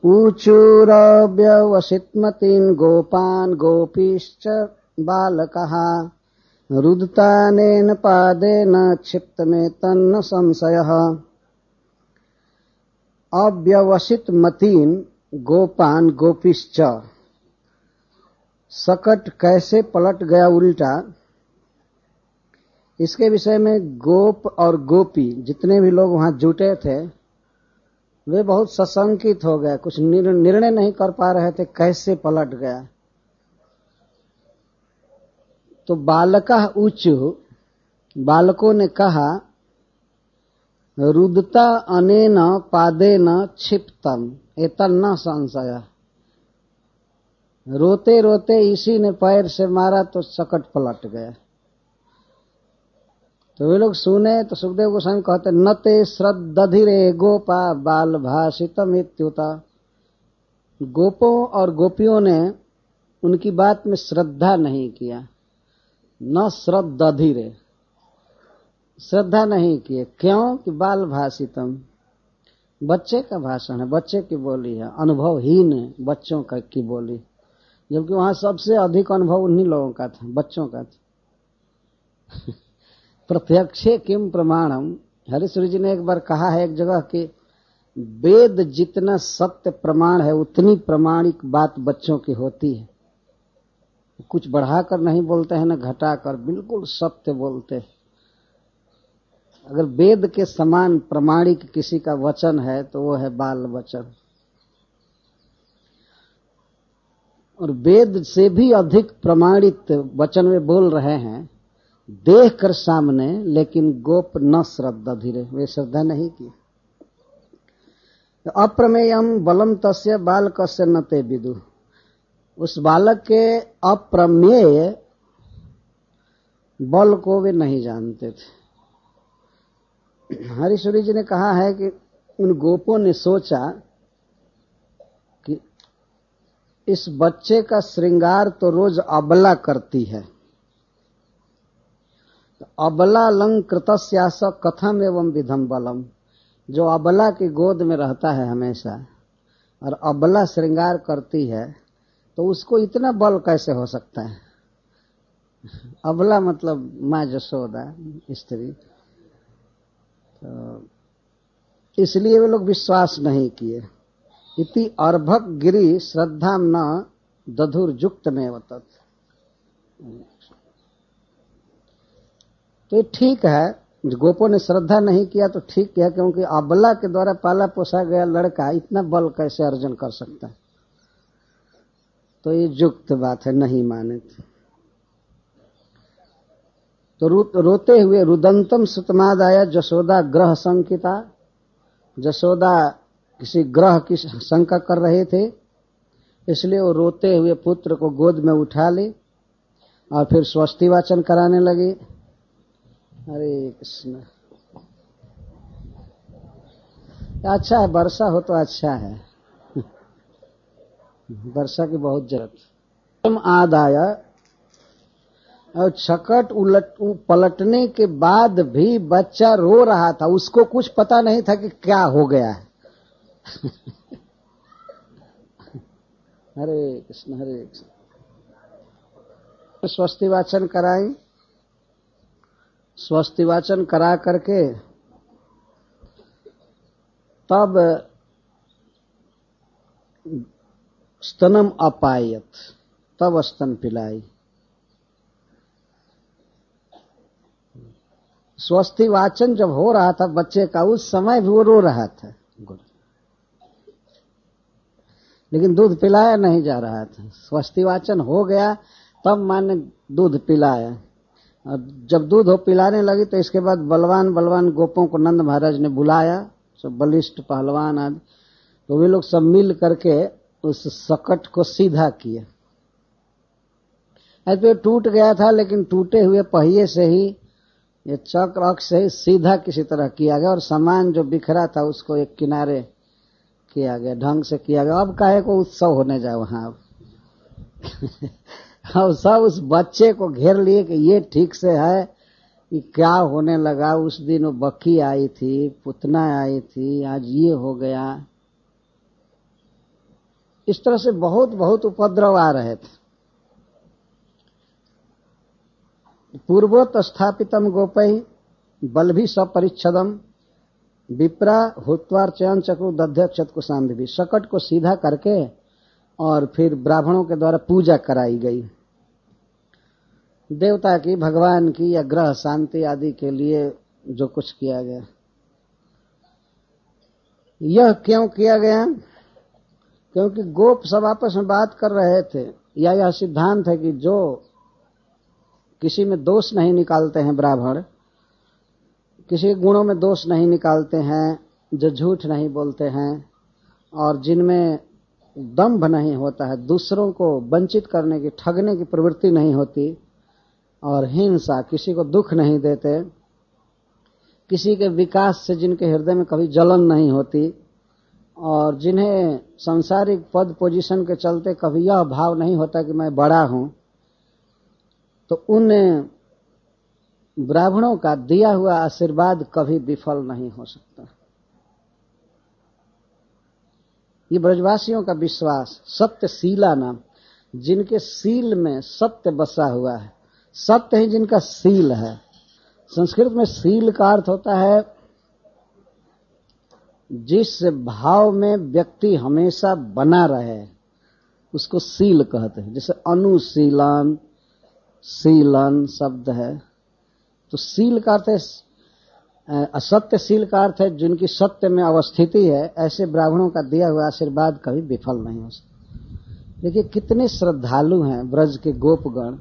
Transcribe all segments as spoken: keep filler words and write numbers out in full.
ऊचुरव्यवसितमतीन् गोपान् गोपीश्च बालकः रुदतानेन पादेन क्षिप्तमेतन्न संशयः। अव्यवसितमतीन् गोपान् गोपीश्च, सकट कैसे पलट गया उल्टा, इसके विषय में गोप और गोपी जितने भी लोग वहां जुटे थे वे बहुत सशंकित हो गए, कुछ निर्णय नहीं कर पा रहे थे कैसे पलट गया। तो बालकः ऊचु, बालकों ने कहा रुदता अनेन पादेन क्षिप्तम एतन्न संशय, रोते रोते इसी ने पैर से मारा तो सकट पलट गया। तो वे लोग सुने तो सुखदेव गोस्वामी कहते न ते श्रद्धधिरे गोपा बाल भाषितम इत्युता, गोपों और गोपियों ने उनकी बात में श्रद्धा नहीं किया। न श्रद्धधिरे, श्रद्धा नहीं किए, क्यों कि बाल भाषितम, बच्चे का भाषण है, बच्चे की बोली है, अनुभवहीन बच्चों का की बोली, जबकि वहां सबसे अधिक अनुभव उन्हीं लोगों का था, बच्चों का था। प्रत्यक्षे किम प्रमाणम, हरीश्वरी जी ने एक बार कहा है एक जगह कि वेद जितना सत्य प्रमाण है उतनी प्रमाणिक बात बच्चों की होती है। कुछ बढ़ाकर नहीं बोलते हैं न घटाकर, बिल्कुल सत्य बोलते हैं। अगर वेद के समान प्रमाणिक किसी का वचन है तो वो है बाल वचन, और वेद से भी अधिक प्रमाणित वचन वे बोल रहे हैं देख कर सामने, लेकिन गोप न श्रद्धा धीरे, वे श्रद्धा नहीं की। अप्रमेयम बलम तस्य बालकस्य न ते विदु, उस बालक के अप्रमेय बल को वे नहीं जानते थे। हरीश्वरी जी ने कहा है कि उन गोपों ने सोचा कि इस बच्चे का श्रृंगार तो रोज अबला करती है, अबला लंकृतस्यास कथम एवं विधम बलम, जो अबला की गोद में रहता है हमेशा और अबला श्रृंगार करती है तो उसको इतना बल कैसे हो सकता है। अबला मतलब माँ जसोदा स्त्री, तो इसलिए वे लोग विश्वास नहीं किए। इति अर्भक गिरी श्रद्धा न दधुर्जुक्त में वतत, तो ठीक है, गोपों ने श्रद्धा नहीं किया तो ठीक है, क्योंकि अबला के द्वारा पाला पोसा गया लड़का इतना बल कैसे अर्जन कर सकता है, तो ये युक्त बात है, नहीं माने थे। तो रो, रोते हुए रुदंतम सुतमादाया जसोदा ग्रह संकिता, जसोदा किसी ग्रह की शंका कर रहे थे, इसलिए वो रोते हुए पुत्र को गोद में उठा ली और फिर स्वस्ति वाचन कराने लगी। हरे कृष्ण, अच्छा है, वर्षा हो तो अच्छा है, वर्षा की बहुत जरूरत। तुम आदाया, और छकट उलट पलटने के बाद भी बच्चा रो रहा था, उसको कुछ पता नहीं था कि क्या हो गया है। हरे कृष्ण हरे कृष्ण। स्वस्ति वाचन कराई, स्वस्ति वाचन करा करके तब स्तनम अपायत, तब स्तन पिलाई। स्वस्ति वाचन जब हो रहा था बच्चे का, उस समय भी वो रो रहा था, लेकिन दूध पिलाया नहीं जा रहा था। स्वस्ति वाचन हो गया तब मां ने दूध पिलाया, और जब दूध हो पिलाने लगी तो इसके बाद बलवान बलवान गोपों को नंद महाराज ने बुलाया, सब बलिष्ठ पहलवान आदि, तो वे लोग सब मिल करके उस सकट को सीधा किया। ऐसे टूट गया था, लेकिन टूटे हुए पहिए से ही, ये चक्र अक्ष से ही सीधा किसी तरह किया गया, और सामान जो बिखरा था उसको एक किनारे किया गया, ढंग से किया गया। अब काहे को उत्सव होने जाए वहां, अब अब सब उस बच्चे को घेर लिए कि ये ठीक से है कि क्या होने लगा। उस दिन वो बक्की आई थी, पुतना आई थी, आज ये हो गया। इस तरह से बहुत बहुत उपद्रव आ रहे थे। पूर्वोत स्थापितम गोपै बलभि सपरिच्छदम विप्रा हुत्वार्चयन चक्रु दध्यक्षत को सांधि, शकट को सीधा करके और फिर ब्राह्मणों के द्वारा पूजा कराई गई। देवता की, भगवान की या ग्रह शांति आदि के लिए जो कुछ किया गया। यह क्यों किया गया? क्योंकि गोप सब आपस में बात कर रहे थे, या यह सिद्धांत है कि जो किसी में दोष नहीं निकालते हैं ब्राह्मण, किसी गुणों में दोष नहीं निकालते हैं, जो झूठ नहीं बोलते हैं और जिनमें दंभ नहीं होता है, दूसरों को वंचित करने की, ठगने की प्रवृत्ति नहीं होती, और हिंसा, किसी को दुख नहीं देते, किसी के विकास से जिनके हृदय में कभी जलन नहीं होती, और जिन्हें सांसारिक पद पोजीशन के चलते कभी यह भाव नहीं होता कि मैं बड़ा हूं, तो उन ब्राह्मणों का दिया हुआ आशीर्वाद कभी विफल नहीं हो सकता। ये ब्रजवासियों का विश्वास, सत्यशीला नाम, जिनके सील में सत्य बसा हुआ है, सत्य ही जिनका सील है। संस्कृत में सील का अर्थ होता है जिस भाव में व्यक्ति हमेशा बना रहे, उसको सील कहते हैं। जैसे अनुशीलन, सीलन शब्द है, तो सील का अर्थ है, असत्यशील का अर्थ है जिनकी सत्य में अवस्थिति है। ऐसे ब्राह्मणों का दिया हुआ आशीर्वाद कभी विफल नहीं हो सकता। देखिए कितने श्रद्धालु हैं ब्रज के गोपगण।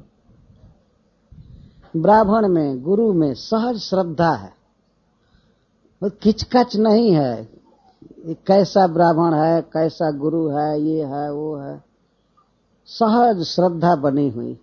ब्राह्मण में, गुरु में सहज श्रद्धा है, किचकच नहीं है, कैसा ब्राह्मण है, कैसा गुरु है, ये है वो है, सहज श्रद्धा बनी हुई।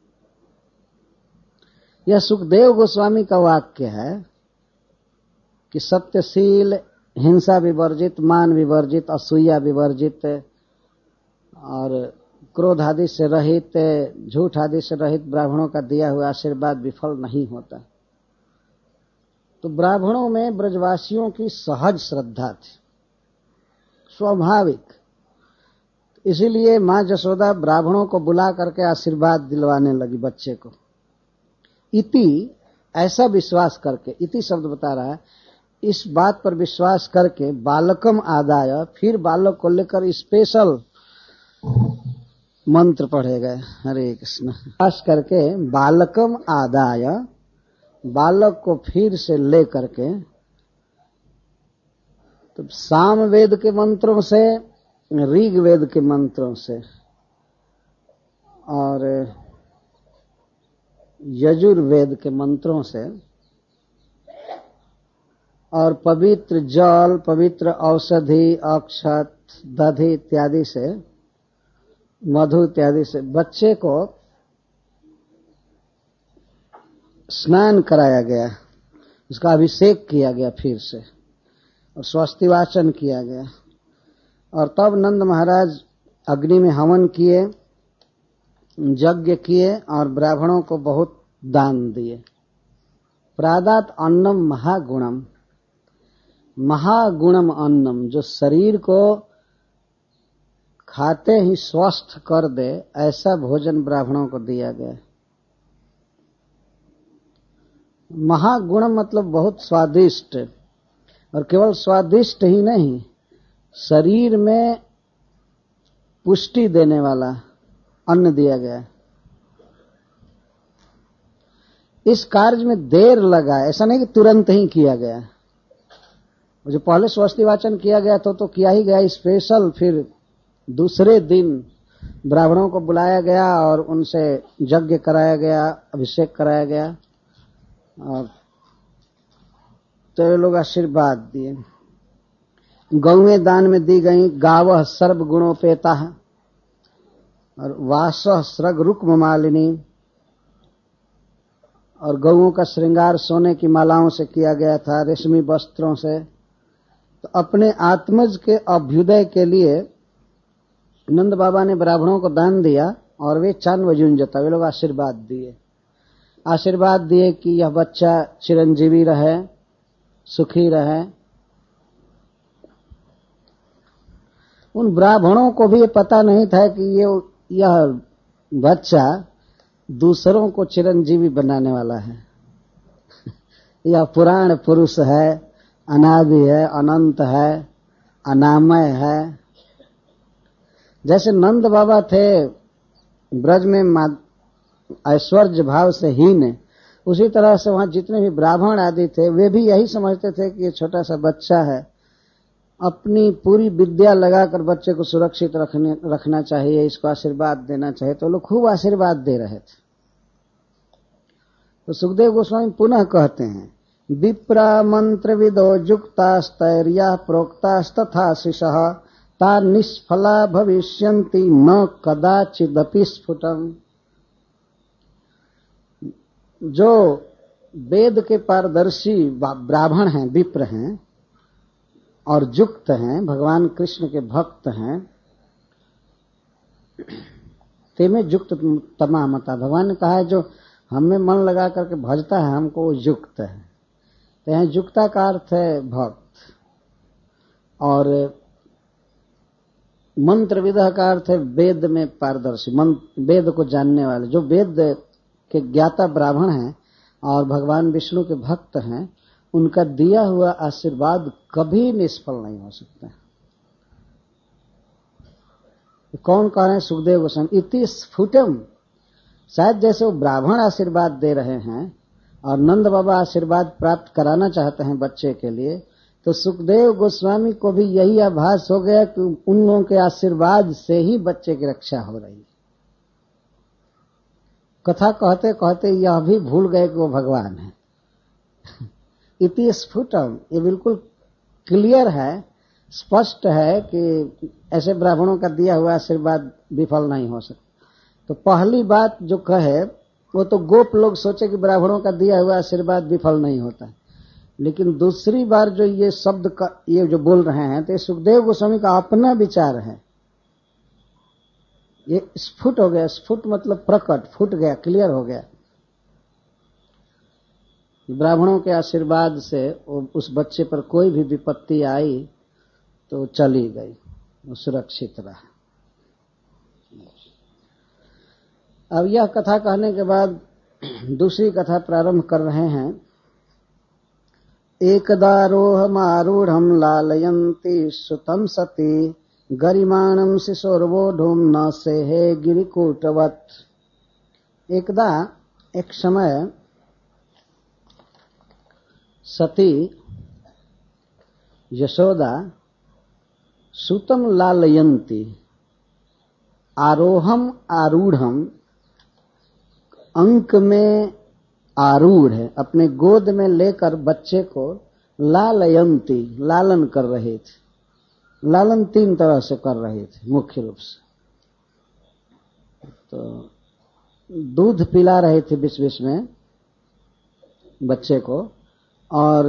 यह सुखदेव गोस्वामी का वाक्य है कि सत्यशील, हिंसा विवर्जित, मान विवर्जित, असूया विवर्जित और क्रोध आदि से रहित, झूठ आदि से रहित ब्राह्मणों का दिया हुआ आशीर्वाद विफल नहीं होता। तो ब्राह्मणों में ब्रजवासियों की सहज श्रद्धा थी, स्वाभाविक। इसीलिए मां जसोदा ब्राह्मणों को बुला करके आशीर्वाद दिलवाने लगी बच्चे को। इति, ऐसा विश्वास करके, इति शब्द बता रहा है, इस बात पर विश्वास करके बालकम आदाय, फिर बालक को लेकर स्पेशल मंत्र पढ़े गए। हरे कृष्ण। खास करके बालकम आदाय, बालक को फिर से ले करके, तो साम वेद के मंत्रों से, ऋग वेद के मंत्रों से और यजुर्वेद के मंत्रों से और पवित्र जल, पवित्र औषधि, अक्षत, दधि इत्यादि से, मधु इत्यादि से बच्चे को स्नान कराया गया, उसका अभिषेक किया गया फिर से, और स्वस्ति वाचन किया गया। और तब नंद महाराज अग्नि में हवन किए, यज्ञ किए और ब्राह्मणों को बहुत दान दिए। प्रादात अन्नम महागुणम, महागुणम अन्नम, जो शरीर को खाते ही स्वस्थ कर दे, ऐसा भोजन ब्राह्मणों को दिया गया। महागुणम मतलब बहुत स्वादिष्ट, और केवल स्वादिष्ट ही नहीं, शरीर में पुष्टि देने वाला अन्न दिया गया। इस कार्य में देर लगा, ऐसा नहीं कि तुरंत ही किया गया। जो पहले स्वस्ति वाचन किया गया तो तो किया ही गया स्पेशल, फिर दूसरे दिन ब्राह्मणों को बुलाया गया और उनसे यज्ञ कराया गया, अभिषेक कराया गया, और तो ये लोग आशीर्वाद दिए। गौएं दान में दी गई, गावः सर्व गुणोपेता, और वासः स्रग रुक्म मालिनी, और गौओं का श्रृंगार सोने की मालाओं से किया गया था, रेशमी वस्त्रों से। तो अपने आत्मज के अभ्युदय के लिए नंद बाबा ने ब्राह्मणों को दान दिया, और वे चान वजुंजता, वे लोग आशीर्वाद दिए। आशीर्वाद दिए कि यह बच्चा चिरंजीवी रहे, सुखी रहे। उन ब्राह्मणों को भी ये पता नहीं था कि ये यह बच्चा दूसरों को चिरंजीवी बनाने वाला है। यह पुराण पुरुष है, अनादि है, अनंत है, अनामय है। जैसे नंद बाबा थे ब्रज में ऐश्वर्य भाव से हीन, उसी तरह से वहां जितने भी ब्राह्मण आदि थे वे भी यही समझते थे कि ये छोटा सा बच्चा है, अपनी पूरी विद्या लगाकर बच्चे को सुरक्षित रखने रखना चाहिए, इसको आशीर्वाद देना चाहिए। तो लोग खूब आशीर्वाद दे रहे थे। तो सुखदेव गोस्वामी पुनः कहते हैं, विप्रा मंत्र विदो युक्तास्तैर्या प्रोक्तास्तथा शिशः ता निष्फला भविष्यन्ति न कदाचिदपि स्फुटम्। जो वेद के पारदर्शी ब्राह्मण हैं, विप्र हैं और युक्त हैं, भगवान कृष्ण के भक्त हैं, ते में युक्त तमामता। भगवान ने कहा है जो हमें मन लगा करके भजता है हमको, वो युक्त है। तो यहाँ युक्ता का अर्थ है भक्त, और मंत्र विदह का अर्थ है वेद में पारदर्शी, वेद को जानने वाले। जो वेद के ज्ञाता ब्राह्मण हैं और भगवान विष्णु के भक्त हैं, उनका दिया हुआ आशीर्वाद कभी निष्फल नहीं हो सकता। कौन कह रहे हैं? सुखदेव गोस्वामी। इति स्फुटम, शायद जैसे वो ब्राह्मण आशीर्वाद दे रहे हैं और नंद बाबा आशीर्वाद प्राप्त कराना चाहते हैं बच्चे के लिए, तो सुखदेव गोस्वामी को भी यही आभास हो गया कि उन लोगों के आशीर्वाद से ही बच्चे की रक्षा हो रही है। कथा कहते कहते यह भी भूल गए कि वो भगवान है। इति स्फुटम, ये बिल्कुल क्लियर है, स्पष्ट है कि ऐसे ब्राह्मणों का दिया हुआ आशीर्वाद विफल नहीं हो सकता। तो पहली बात जो कहे वो तो गोप लोग सोचे कि ब्राह्मणों का दिया हुआ आशीर्वाद विफल नहीं होता, लेकिन दूसरी बार जो ये शब्द का ये जो बोल रहे हैं तो ये सुखदेव गोस्वामी का अपना विचार है। ये स्फुट हो गया, स्फुट मतलब प्रकट, फूट गया, क्लियर हो गया। ब्राह्मणों के आशीर्वाद से उस बच्चे पर कोई भी विपत्ति आई तो चली गई, वो सुरक्षित रहा। अब यह कथा कहने के बाद दूसरी कथा प्रारंभ कर रहे हैं। एकदारोहमारूढ़ं लालयन्ति सुतं सती गरिमाणं शिशोर्वोढुं न सेहे गिरिकूटवत्। एकदा एक समय सती यशोदा सुतं लालयन्ति, आरोहम आरूढ़म, अंक में आरूढ़ है, अपने गोद में लेकर बच्चे को लालयंती, लालन कर रहे थे। लालन तीन तरह से कर रहे थे मुख्य रूप से। तो दूध पिला रहे थे बीच बीच में बच्चे को, और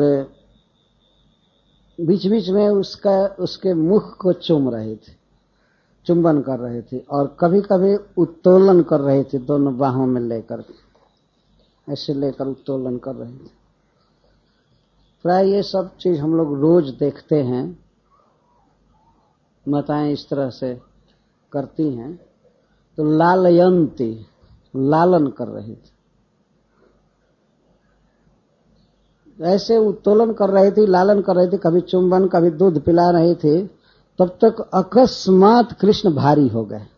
बीच बीच में उसका उसके मुख को चूम रहे थे, चुंबन कर रहे थे, और कभी कभी उत्तोलन कर रहे थे, दोनों बाहों में लेकर ऐसे लेकर उत्तोलन कर रहे थे। प्राय ये सब चीज हम लोग रोज देखते हैं, माताएं इस तरह से करती हैं। तो लालयंती, लालन कर रही थी, ऐसे उत्तोलन कर रही थी, लालन कर रही थी, कभी चुंबन कभी दूध पिला रही थी। तब तक अकस्मात कृष्ण भारी हो गए,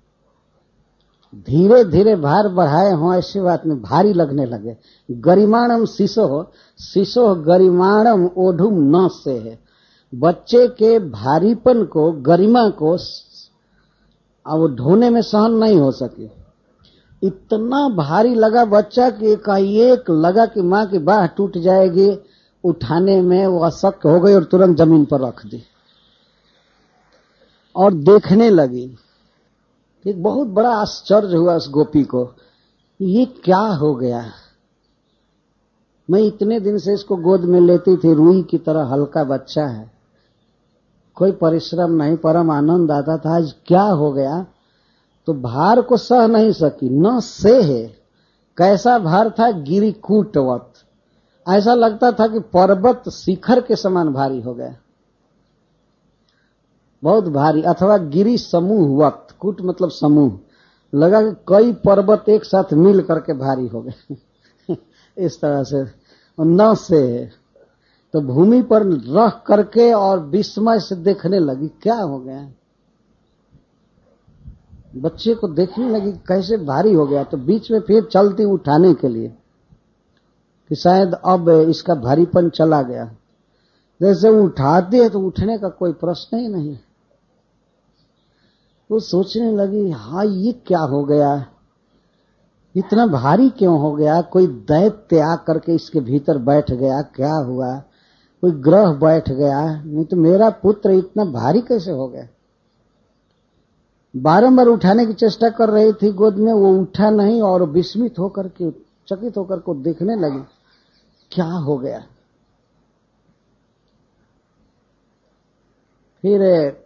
धीरे धीरे भार बढ़ाए हों ऐसी बात में भारी लगने लगे। गरिमाणम शिशो, शिशो गरिमाणम ओढ़ुम न से है, बच्चे के भारीपन को, गरिमा को अब ढोने में सहन नहीं हो सके। इतना भारी लगा बच्चा कि एकाएक लगा कि माँ की बाह टूट जाएगी, उठाने में वो अशक्त हो गई और तुरंत जमीन पर रख दी और देखने लगी। एक बहुत बड़ा आश्चर्य हुआ उस गोपी को, ये क्या हो गया। मैं इतने दिन से इसको गोद में लेती थी, रूई की तरह हल्का बच्चा है, कोई परिश्रम नहीं, परम आनंद आता था, आज क्या हो गया। तो भार को सह नहीं सकी, न से है, कैसा भार था, गिरिकूटवत, ऐसा लगता था कि पर्वत शिखर के समान भारी हो गया। बहुत भारी, अथवा गिरी समूह वक्त, कूट मतलब समूह, लगा कि कई पर्वत एक साथ मिल करके भारी हो गए इस तरह से न से, तो भूमि पर रख करके और विस्मय से देखने लगी क्या हो गया। बच्चे को देखने लगी कैसे भारी हो गया, तो बीच में फिर चलती उठाने के लिए कि शायद अब इसका भारीपन चला गया। जैसे उठाती है तो उठने का कोई प्रश्न ही नहीं। वो सोचने लगी हाँ ये क्या हो गया, इतना भारी क्यों हो गया, कोई दैत्य आकर के इसके भीतर बैठ गया, क्या हुआ, कोई ग्रह बैठ गया, नहीं तो मेरा पुत्र इतना भारी कैसे हो गया। बारंबार उठाने की चेष्टा कर रही थी गोद में, वो उठा नहीं और विस्मित होकर के, चकित होकर को देखने लगी क्या हो गया। फिर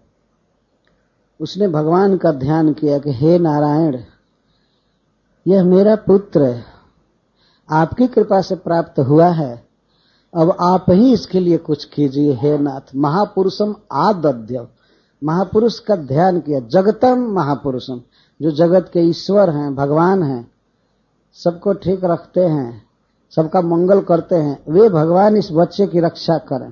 उसने भगवान का ध्यान किया कि हे नारायण, यह मेरा पुत्र आपकी कृपा से प्राप्त हुआ है, अब आप ही इसके लिए कुछ कीजिए हे नाथ। महापुरुषम आदद्य, महापुरुष का ध्यान किया, जगतम महापुरुषम, जो जगत के ईश्वर हैं, भगवान हैं, सबको ठीक रखते हैं, सबका मंगल करते हैं, वे भगवान इस बच्चे की रक्षा करें।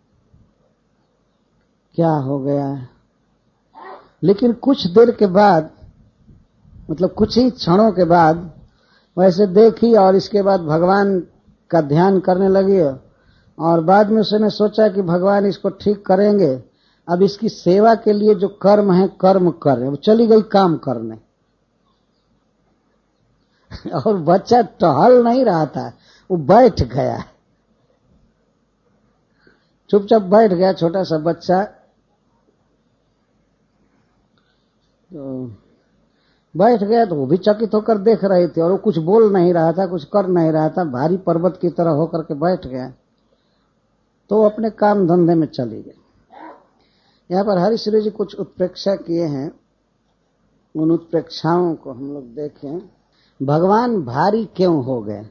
क्या हो गया है। लेकिन कुछ देर के बाद, मतलब कुछ ही क्षणों के बाद वैसे देखी और इसके बाद भगवान का ध्यान करने लगी, और बाद में उसने सोचा कि भगवान इसको ठीक करेंगे, अब इसकी सेवा के लिए जो कर्म है कर्म कर रहे। वो चली गई काम करने और बच्चा टहल नहीं रहा था, वो बैठ गया, चुपचाप बैठ गया छोटा सा बच्चा। तो बैठ गया तो वो भी चकित होकर देख रहे थे, और वो कुछ बोल नहीं रहा था, कुछ कर नहीं रहा था, भारी पर्वत की तरह होकर के बैठ गया। तो वो अपने काम धंधे में चली गई। यहाँ पर हरिश्री जी कुछ उत्प्रेक्षा किए हैं, उन उत्प्रेक्षाओं को हम लोग देखें। भगवान भारी क्यों हो गए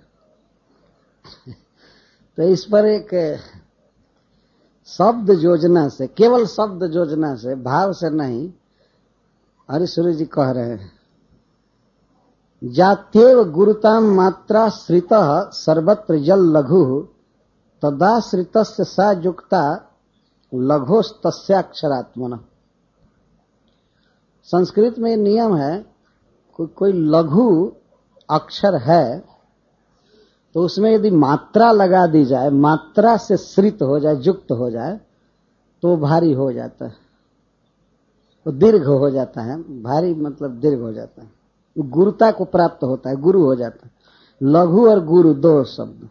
तो इस पर एक शब्द योजना से, केवल शब्द योजना से, भाव से नहीं, हरिश्री जी कह रहे हैं, जात्येव गुरुताम मात्रा श्रितः सर्वत्र जल लघु तदाश्रितस्य सा युक्ता लघोस्तस्याक्षरात्मनः। संस्कृत में नियम है, को, कोई लघु अक्षर है तो उसमें यदि मात्रा लगा दी जाए, मात्रा से श्रित हो जाए, युक्त हो जाए, तो भारी हो जाता है, तो दीर्घ हो जाता है। भारी मतलब दीर्घ हो जाता है, गुरुता को प्राप्त होता है, गुरु हो जाता है। लघु और गुरु दो शब्द।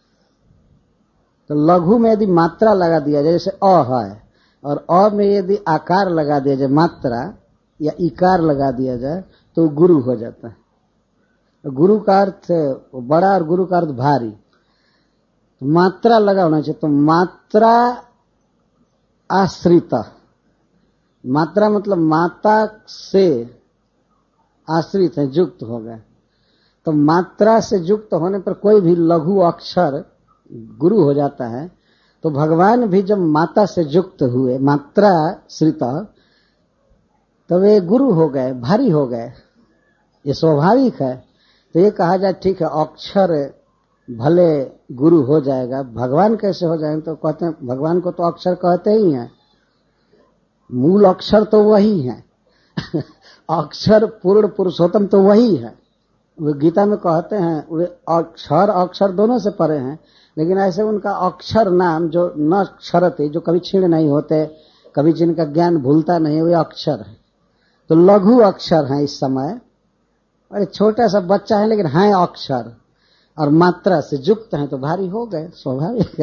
तो लघु में यदि मात्रा लगा दिया जाए, जैसे अ है, और अ में यदि आकार लगा दिया जाए, मात्रा या इकार लगा दिया जाए, तो गुरु हो जाता है। गुरु का अर्थ बड़ा और गुरु का अर्थ भारी। तो मात्रा लगा होना चाहिए, तो मात्रा आश्रित, मात्रा मतलब माता से आश्रित है, युक्त हो गए। तो मात्रा से युक्त होने पर कोई भी लघु अक्षर गुरु हो जाता है। तो भगवान भी जब माता से युक्त हुए, मात्रा श्रित, तो वे गुरु हो गए, भारी हो गए, ये स्वाभाविक है। तो ये कहा जाए ठीक है, अक्षर भले गुरु हो जाएगा, भगवान कैसे हो जाएंगे, तो कहते हैं भगवान को तो अक्षर कहते ही हैं, मूल अक्षर तो वही है अक्षर पूर्ण पुरुषोत्तम तो वही है। वे गीता में कहते हैं वे अक्षर अक्षर दोनों से परे हैं, लेकिन ऐसे उनका अक्षर नाम जो न क्षरते, जो कभी क्षीण नहीं होते, कभी जिनका ज्ञान भूलता नहीं, वे अक्षर है। तो लघु अक्षर है इस समय, अरे छोटा सा बच्चा है लेकिन है अक्षर, और मात्रा से युक्त है, तो भारी हो गए, स्वाभाविक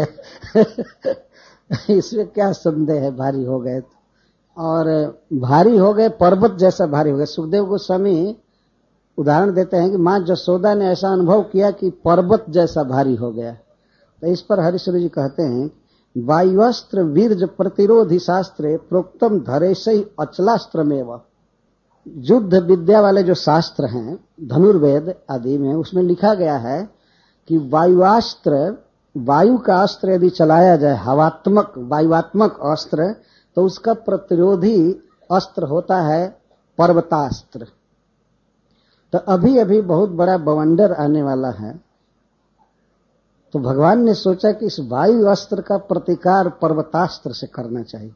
है इसमें क्या संदेह है, भारी हो गए। और भारी हो गए, पर्वत जैसा भारी हो गए। सुखदेव गोस्वामी उदाहरण देते हैं कि माँ जसोदा ने ऐसा अनुभव किया कि पर्वत जैसा भारी हो गया। तो इस पर हरिश्री जी कहते हैं, वायुअस्त्र वीर्ज प्रतिरोधी शास्त्रे प्रोक्तम धरेशई अचलास्त्रमेव। युद्ध विद्या वाले जो शास्त्र हैं, धनुर्वेद आदि में, उसमें लिखा गया है कि वायुअस्त्र, वायु का अस्त्र यदि चलाया जाए, हवात्मक वायुआत्मक अस्त्र, तो उसका प्रतिरोधी अस्त्र होता है पर्वतास्त्र। तो अभी अभी बहुत बड़ा बवंडर आने वाला है, तो भगवान ने सोचा कि इस वायु अस्त्र का प्रतिकार पर्वतास्त्र से करना चाहिए।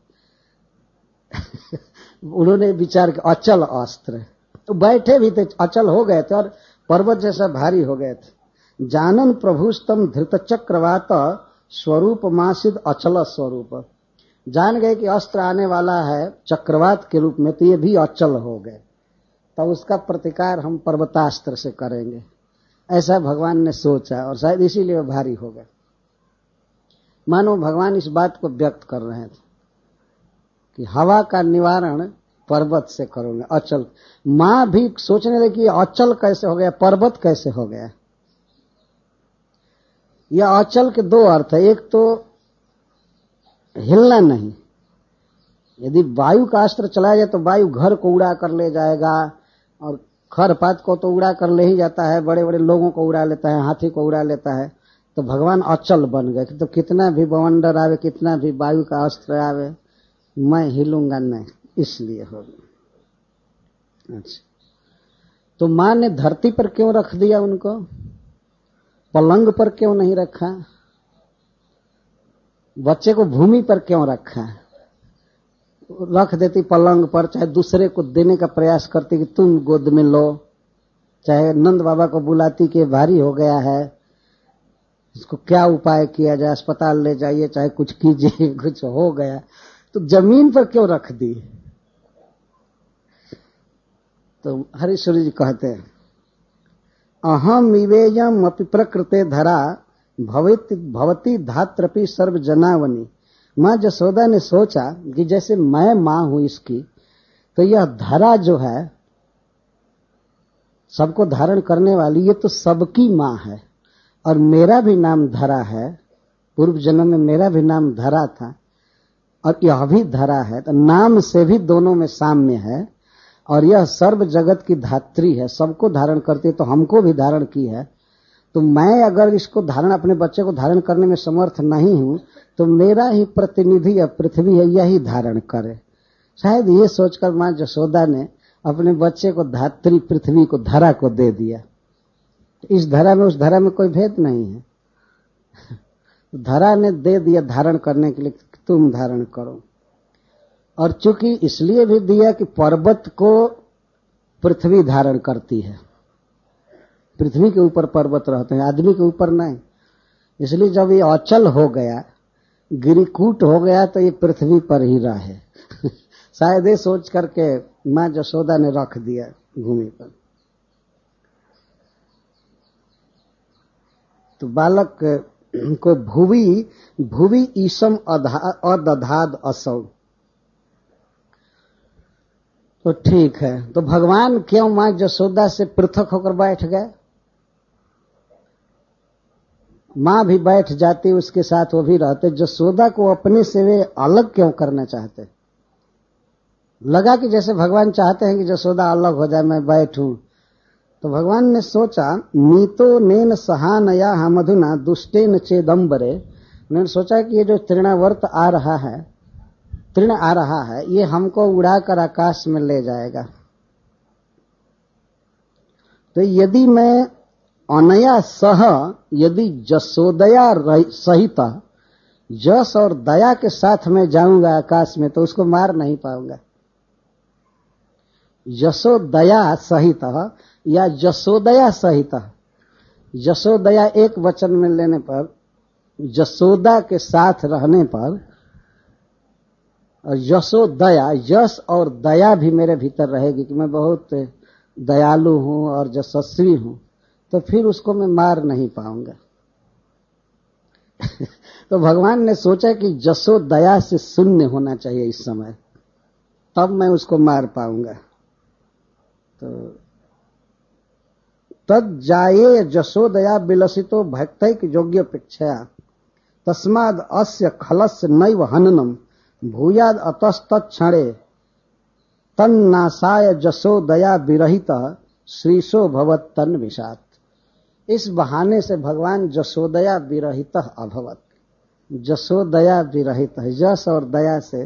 उन्होंने विचार किया अचल अस्त्र, तो बैठे भी थे, अचल हो गए थे और पर्वत जैसा भारी हो गए थे। जानन प्रभुस्तम धृत चक्रवात स्वरूप मासिद अचल स्वरूप, जान गए कि अस्त्र आने वाला है चक्रवात के रूप में, तो ये भी अचल हो गए। तो उसका प्रतिकार हम पर्वतास्त्र से करेंगे, ऐसा भगवान ने सोचा और शायद इसीलिए वो भारी हो गए। मानो भगवान इस बात को व्यक्त कर रहे थे कि हवा का निवारण पर्वत से करोगे, अचल। मां भी सोचने लगी अचल कैसे हो गया, पर्वत कैसे हो गया। यह अचल के दो अर्थ है, एक तो हिलना नहीं, यदि वायु का अस्त्र चलाया जाए तो वायु घर को उड़ा कर ले जाएगा और खरपात को तो उड़ा कर ले ही जाता है, बड़े बड़े लोगों को उड़ा लेता है, हाथी को उड़ा लेता है। तो भगवान अचल बन गए, तो कितना भी बवंडर आवे, कितना भी वायु का अस्त्र आवे, मैं हिलूंगा नहीं, इसलिए हो गया। अच्छा, तो मां ने धरती पर क्यों रख दिया उनको, पलंग पर क्यों नहीं रखा, बच्चे को भूमि पर क्यों रखा। रख देती पलंग पर, चाहे दूसरे को देने का प्रयास करती कि तुम गोद में लो, चाहे नंद बाबा को बुलाती कि भारी हो गया है, इसको क्या उपाय किया जाए, अस्पताल ले जाइए, चाहे कुछ कीजिए, कुछ हो गया। तो जमीन पर क्यों रख दी। तो हरीश्वरी जी कहते हैं अहम विवेयम अपि प्रकृते धरा भवति भवती धात्रपि सर्व जनावनी। मां जसोदा ने सोचा कि जैसे मैं मां हूं इसकी, तो यह धरा जो है सबको धारण करने वाली, ये तो सबकी मां है और मेरा भी नाम धरा है, पूर्व जन्म में मेरा भी नाम धरा था और यह भी धरा है, तो नाम से भी दोनों में साम्य है। और यह सर्व जगत की धात्री है, सबको धारण करती है, तो हमको भी धारण की है। तो मैं अगर इसको धारण, अपने बच्चे को धारण करने में समर्थ नहीं हूं, तो मेरा ही प्रतिनिधि या पृथ्वी है, यही धारण करे। शायद ये सोचकर मां जसोदा ने अपने बच्चे को धात्री पृथ्वी को, धरा को दे दिया। इस धरा में उस धरा में कोई भेद नहीं है, धरा ने दे दिया धारण करने के लिए, तुम धारण करो। और चूंकि इसलिए भी दिया कि पर्वत को पृथ्वी धारण करती है, पृथ्वी के ऊपर पर्वत रहते हैं, आदमी के ऊपर नहीं। इसलिए जब ये अचल हो गया, गिरिकूट हो गया, तो ये पृथ्वी पर ही रहे। शायद ये सोच करके मां जसोदा ने रख दिया भूमि पर। तो बालक को भुवि भुवि ईसम अदधाद असौ, तो ठीक है। तो भगवान क्यों मां जसोदा से पृथक होकर बैठ गए। मां भी बैठ जाती, उसके साथ वो भी रहते, जसोदा को अपने से वे अलग क्यों करना चाहते। लगा कि जैसे भगवान चाहते हैं कि जसोदा अलग हो जाए, मैं बैठूं। तो भगवान ने सोचा नीतो नेन सहानया मधुना दुष्टेन चेदम्बरे, उन्होंने सोचा कि ये जो तृणावर्त आ रहा है, तृण आ रहा है, ये हमको उड़ाकर आकाश में ले जाएगा। तो यदि मैं अनया सह, यदि जसोदया सहित, जस और दया के साथ मैं जाऊंगा आकाश में, तो उसको मार नहीं पाऊंगा। यशोदया सहित या जसोदया सहित, जसोदया एक वचन में लेने पर, जसोदा के साथ रहने पर, और यशोदया, यश और दया भी मेरे भीतर रहेगी कि मैं बहुत दयालु हूं और यशस्वी हूं, तो फिर उसको मैं मार नहीं पाऊंगा। तो भगवान ने सोचा कि यशोदया से शून्य होना चाहिए इस समय, तब मैं उसको मार पाऊंगा। तो तद जाये जशोदया विलसितो भक्तैक योग्यपेक्षया तस्माद अस्य खलस्य नैव हननम भूयाद अतस्तक्षणे तन्नासाय जशोदया विरहित श्रीशो भवत तन विषात। इस बहाने से भगवान जशोदया विरहित अभवत, जशोदया विरहित, यश और दया से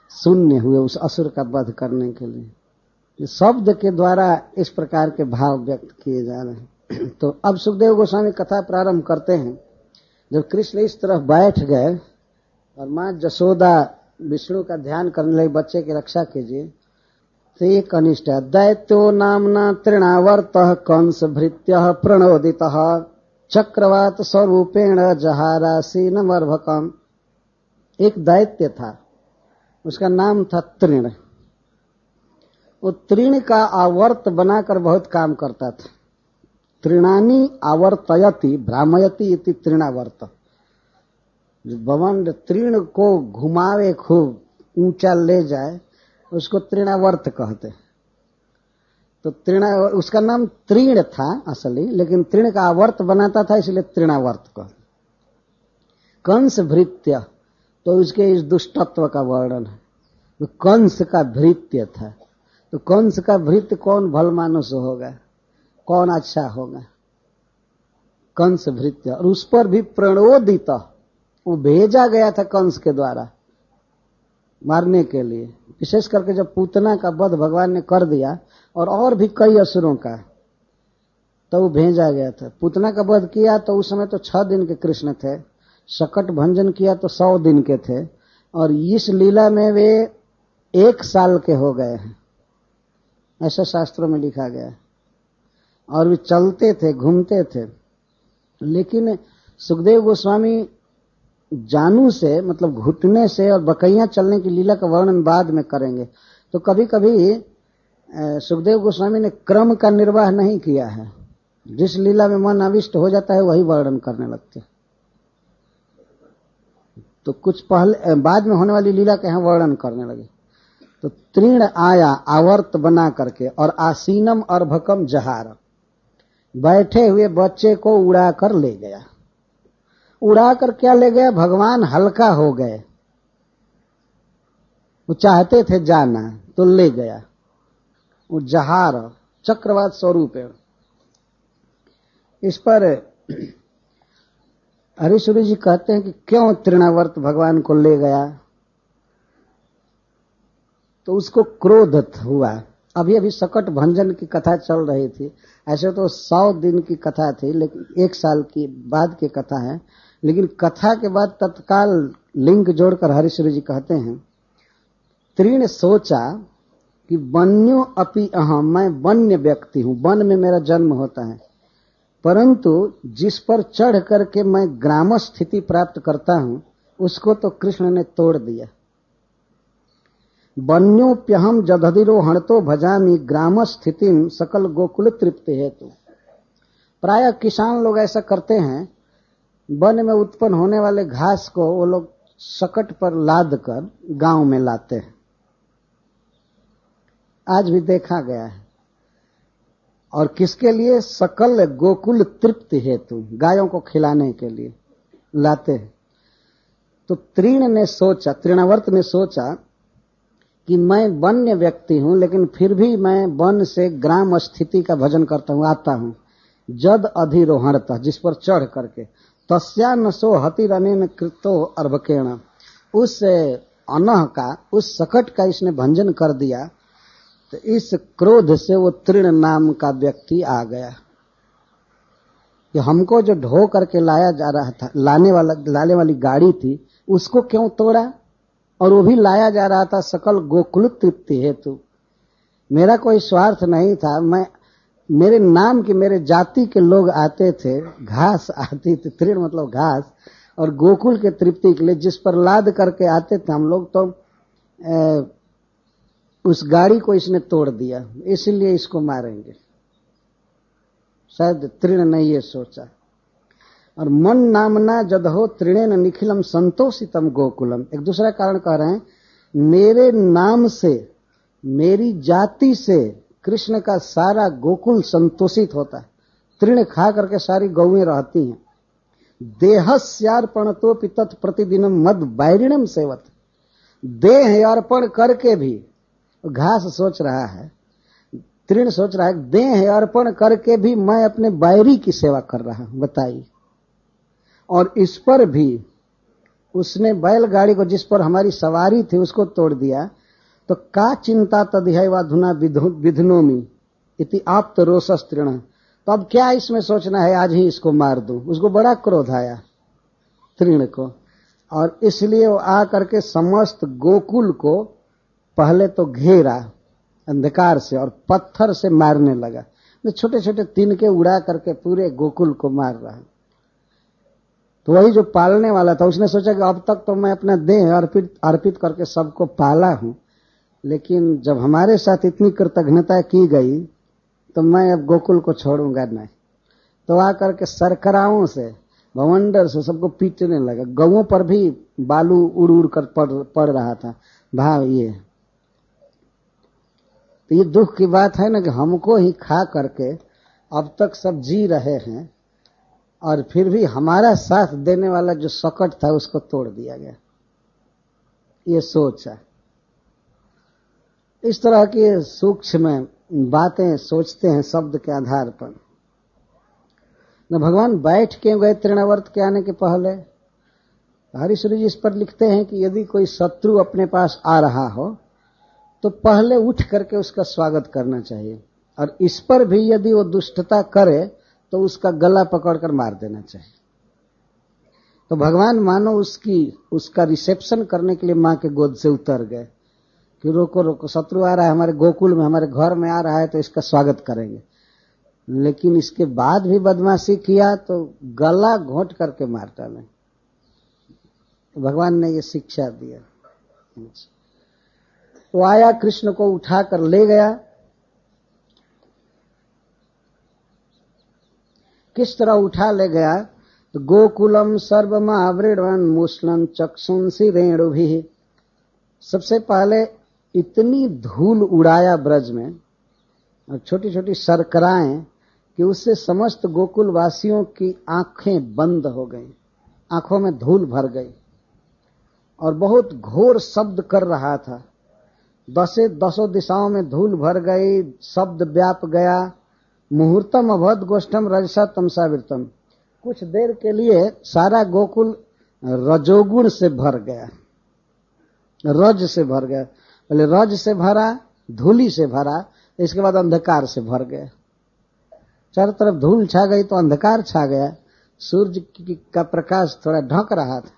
शून्य हुए उस असुर का वध करने के लिए। शब्द के द्वारा इस प्रकार के भाव व्यक्त किए जा रहे हैं। तो अब सुखदेव गोस्वामी कथा प्रारंभ करते हैं। जब कृष्ण इस तरफ बैठ गए और मां जसोदा विष्णु का ध्यान करने लगे, बच्चे की रक्षा कीजिए, तो ये कनिष्ठ है। दैत्यो नामना तृणावर्तः कंस भृत्यः प्रणोदितः चक्रवात स्वरूपेण जहारासीनमर्भकम्। एक दैत्य था, उसका नाम था तृण। वो तृण का आवर्त बनाकर बहुत काम करता था। तृणानी आवर्तयति भ्रामयति इति तृणावर्त। जो बवंड तृण को घुमावे, खूब ऊंचा ले जाए, उसको तृणावर्त कहते। तो तृणा, उसका नाम तृण था असली, लेकिन तृण का आवर्त बनाता था इसलिए तृणावर्त कहते। कंस भृत्य, तो उसके इस दुष्टत्व का वर्णन है। तो कंस का भृत्य था। तो कंस का भृत्य कौन भल मानुष होगा, कौन अच्छा होगा? कंस भृत्य। और उस पर भी प्रणोदित, वो भेजा गया था कंस के द्वारा मारने के लिए। विशेष करके जब पूतना का वध भगवान ने कर दिया और और भी कई असुरों का, तो वो भेजा गया था। पूतना का वध किया तो उस समय तो छह दिन के कृष्ण थे, शकट भंजन किया तो सौ दिन के थे, और इस लीला में वे एक साल के हो गए हैं, ऐसा शास्त्रों में लिखा गया है। और वे चलते थे, घूमते थे। लेकिन सुखदेव गोस्वामी जानू से, मतलब घुटने से और बकैया चलने की लीला का वर्णन बाद में करेंगे। तो कभी कभी सुखदेव गोस्वामी ने क्रम का निर्वाह नहीं किया है। जिस लीला में मन अविष्ट हो जाता है वही वर्णन करने लगते। तो कुछ पहले बाद में होने वाली लीला के यहाँ वर्णन करने लगे। तो तृण आया आवर्त बना करके, और आसीनम अर्भकम जहार, बैठे हुए बच्चे को उड़ा कर ले गया। उड़ा कर क्या ले गया? भगवान हल्का हो गए, वो चाहते थे जाना तो ले गया। वो जहार चक्रवात स्वरूप है। इस पर हरिश्वरी जी कहते हैं कि क्यों तृणावर्त भगवान को ले गया? तो उसको क्रोध हुआ। अभी अभी सकट भंजन की कथा चल रही थी। ऐसे तो सौ दिन की कथा थी, लेकिन एक साल की बाद की कथा है। लेकिन कथा के बाद तत्काल लिंक जोड़कर हरिश्वरी जी कहते हैं, तृण सोचा कि वन्यो अपि अहम, मैं वन्य व्यक्ति हूं, वन में मेरा जन्म होता है, परंतु जिस पर चढ़ करके मैं ग्राम स्थिति प्राप्त करता हूं उसको तो कृष्ण ने तोड़ दिया। वन्योप्यहम जदधिरोहण तो भजामी ग्राम स्थितिम सकल गोकुल तृप्ति हेतु। प्राय किसान लोग ऐसा करते हैं, वन में उत्पन्न होने वाले घास को वो लोग सकट पर लाद कर गांव में लाते हैं। आज भी देखा गया है। और किसके लिए? सकल गोकुल तृप्ति हेतु, गायों को खिलाने के लिए लाते हैं। तो तृण ने सोचा, तृणावर्त ने सोचा कि मैं वन्य व्यक्ति हूं, लेकिन फिर भी मैं वन से ग्राम स्थिति का भजन करता हूं, आता हूं। जद अधिरोहणतः, जिस पर चढ़ करके, तस्या नसो हतिरनेन कृतो अर्भकेण, उस अनह का, उस सकट का इसने भंजन कर दिया। तो इस क्रोध से वो तृण नाम का व्यक्ति आ गया कि हमको जो ढो करके लाया जा रहा था, लाने वाला लाने वाली गाड़ी थी, उसको क्यों तोड़ा? और वो भी लाया जा रहा था सकल गोकुल तृप्ति हेतु। मेरा कोई स्वार्थ नहीं था। मैं, मेरे नाम के, मेरे जाति के लोग आते थे, घास आती थी, तृण मतलब घास, और गोकुल के तृप्ति के लिए जिस पर लाद करके आते थे हम लोग, तो ए, उस गाड़ी को इसने तोड़ दिया, इसलिए इसको मारेंगे। शायद तृण ने ये सोचा। और मन नामना जदहो तृणेन निखिलम संतोषितम गोकुलम, एक दूसरा कारण कह रहे हैं, मेरे नाम से, मेरी जाति से कृष्ण का सारा गोकुल संतोषित होता है। तृण खा करके सारी गौएं रहती हैं। देहस्यार्पणतोपि तत् प्रतिदिनम मद बैरिणम सेवत, देह अर्पण करके भी, घास सोच रहा है, तृण सोच रहा है, देह अर्पण करके भी मैं अपने बैरी की सेवा कर रहा हूं, बताइए। और इस पर भी उसने बैलगाड़ी को जिस पर हमारी सवारी थी उसको तोड़ दिया, तो का चिंता तदिहैवाधुना विधनोमी इति आप्त रोषस तृण। तो अब क्या इसमें सोचना है, आज ही इसको मार दूं। उसको बड़ा क्रोध आया तृण को, और इसलिए वो आ करके समस्त गोकुल को पहले तो घेरा अंधकार से और पत्थर से मारने लगा। छोटे छोटे तिनके उड़ा करके पूरे गोकुल को मार रहा है। तो वही जो पालने वाला था उसने सोचा कि अब तक तो मैं अपना देह अर्पित अर्पित करके सबको पाला हूं, लेकिन जब हमारे साथ इतनी कृतज्ञता की गई तो मैं अब गोकुल को छोड़ूंगा नहीं। तो आकर के सरकराओं से भवंडर से सबको पीटने लगा। गौओं पर भी बालू उड़ उड़ कर पड़, पड़ रहा था। भाव ये तो ये दुख की बात है ना कि हमको ही खा करके अब तक सब जी रहे हैं और फिर भी हमारा साथ देने वाला जो सकट था उसको तोड़ दिया गया। ये सोच है। इस तरह की सूक्ष्म बातें सोचते हैं शब्द के आधार पर। न भगवान बैठ के गए तृणावर्त के आने के पहले। हरिश्री जी इस पर लिखते हैं कि यदि कोई शत्रु अपने पास आ रहा हो तो पहले उठ करके उसका स्वागत करना चाहिए, और इस पर भी यदि वो दुष्टता करे तो उसका गला पकड़कर मार देना चाहिए। तो भगवान मानो उसकी उसका रिसेप्शन करने के लिए मां के गोद से उतर गए कि रोको रोको, शत्रु आ रहा है हमारे गोकुल में, हमारे घर में आ रहा है तो इसका स्वागत करेंगे। लेकिन इसके बाद भी बदमाशी किया तो गला घोंट करके मार डाले। भगवान ने ये शिक्षा दिया। तो आया, कृष्ण को उठाकर ले गया। किस तरह उठा ले गया? तो गोकुलम सर्वमावृण्वन् मुष्णन् चक्षुंसि रेणुभिः। सबसे पहले इतनी धूल उड़ाया ब्रज में और छोटी छोटी सरकराएं कि उससे समस्त गोकुल वासियों की आंखें बंद हो गईं, आंखों में धूल भर गई और बहुत घोर शब्द कर रहा था। दसे दसों दिशाओं में धूल भर गई, शब्द व्याप गया। मुहूर्तम अभवत् गोष्ठम रजसा तमसावृतम। कुछ देर के लिए सारा गोकुल रजोगुण से भर गया, रज से भर गया। पहले रज से भरा, धूली से भरा, इसके बाद अंधकार से भर गया। चारों तरफ धूल छा गई तो अंधकार छा गया। सूर्य का प्रकाश थोड़ा ढक रहा था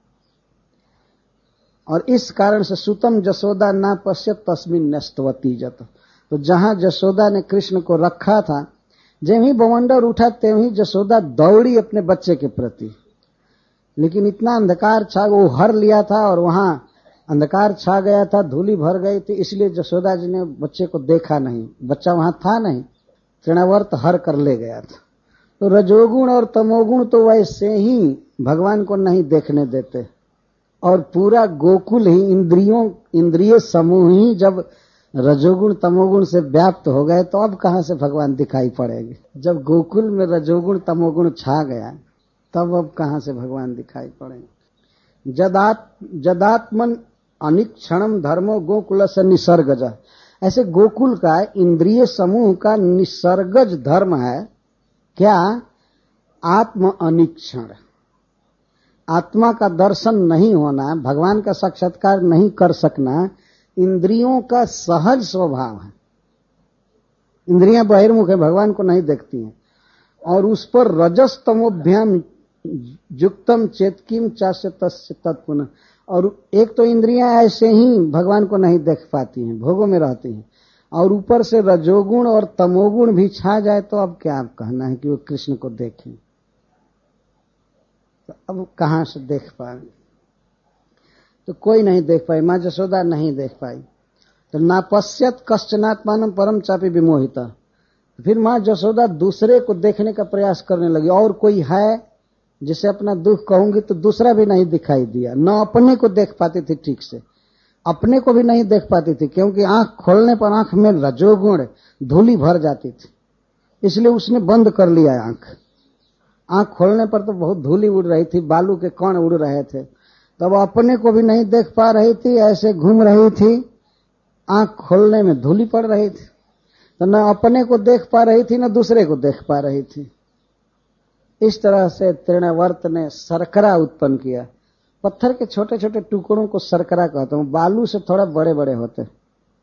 और इस कारण से सुतम जसोदा ना पश्यत तस्मिन नस्तवती जत। तो जहां जसोदा ने कृष्ण को रखा था, जब ही बवंडर उठा त्यों ही जसोदा दौड़ी अपने बच्चे के प्रति। लेकिन इतना अंधकार छा, वो हर लिया था और वहां अंधकार छा गया था, धूली भर गई थी, इसलिए जसोदा जी ने बच्चे को देखा नहीं। बच्चा वहां था नहीं, तृणावर्त हर कर ले गया था। तो रजोगुण और तमोगुण तो वैसे ही भगवान को नहीं देखने देते, और पूरा गोकुल ही इंद्रियों इंद्रिय समूह ही जब रजोगुण तमोगुण से व्याप्त हो गए तो अब कहां से भगवान दिखाई पड़ेंगे? जब गोकुल में रजोगुण तमोगुण छा गया तब अब कहां से भगवान दिखाई पड़ेंगे? जदात जदात्मन अनिक्षणम धर्मो गोकुल से निसर्गज। ऐसे गोकुल का इंद्रिय समूह का निसर्गज धर्म है क्या? आत्म अनिक्षण, आत्मा का दर्शन नहीं होना, भगवान का साक्षात्कार नहीं कर सकना इंद्रियों का सहज स्वभाव है। इंद्रियां बहिर्मुख है, भगवान को नहीं देखती हैं, और उस पर रजस तमोभ्याम युक्तम चेतकिम चास्य तस्य तत्पुनः। और एक तो इंद्रियां ऐसे ही भगवान को नहीं देख पाती हैं, भोगों में रहती हैं, और ऊपर से रजोगुण और तमोगुण भी छा जाए तो अब क्या कहना है कि वो कृष्ण को देखें? तो अब कहां से देख पाए? तो कोई नहीं देख पाई, मां जसोदा नहीं देख पाई। तो ना पश्यत कश्चनात्मानं परम चापि विमोहिता। फिर मां जसोदा दूसरे को देखने का प्रयास करने लगी, और कोई है जिसे अपना दुख कहूंगी तो दूसरा भी नहीं दिखाई दिया। न अपने को देख पाती थी ठीक से, अपने को भी नहीं देख पाती थी, क्योंकि आंख खोलने पर आंख में रजोगुण धूली भर जाती थी, इसलिए उसने बंद कर लिया आंख। आंख खोलने पर तो बहुत धूली उड़ रही थी, बालू के कण उड़ रहे थे, तब अपने को भी नहीं देख पा रही थी, ऐसे घूम रही थी, आंख खोलने में धूली पड़ रही थी। तो न अपने को देख पा रही थी न दूसरे को देख पा रही थी। इस तरह से तृणावर्त ने सरकरा उत्पन्न किया। पत्थर के छोटे छोटे टुकड़ों को शर्करा कहते हैं। बालू से थोड़ा बड़े बड़े होते हैं,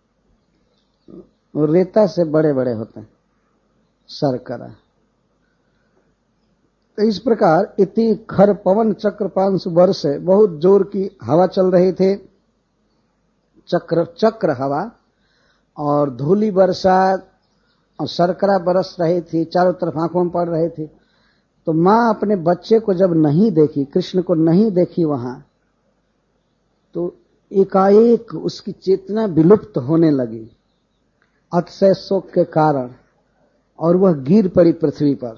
रेता से बड़े बड़े होते हैं शर्करा। तो इस प्रकार इति खर पवन चक्र पांच वर्ष है, बहुत जोर की हवा चल रही थी, चक्र चक्र हवा, और धूली बरसात और शर्करा बरस रही थी, चारों तरफ आंखों में पड़ रही थी। तो मां अपने बच्चे को जब नहीं देखी, कृष्ण को नहीं देखी वहां, तो एकाएक उसकी चेतना विलुप्त होने लगी अतिशय शोक के कारण, और वह गिर पड़ी पृथ्वी पर,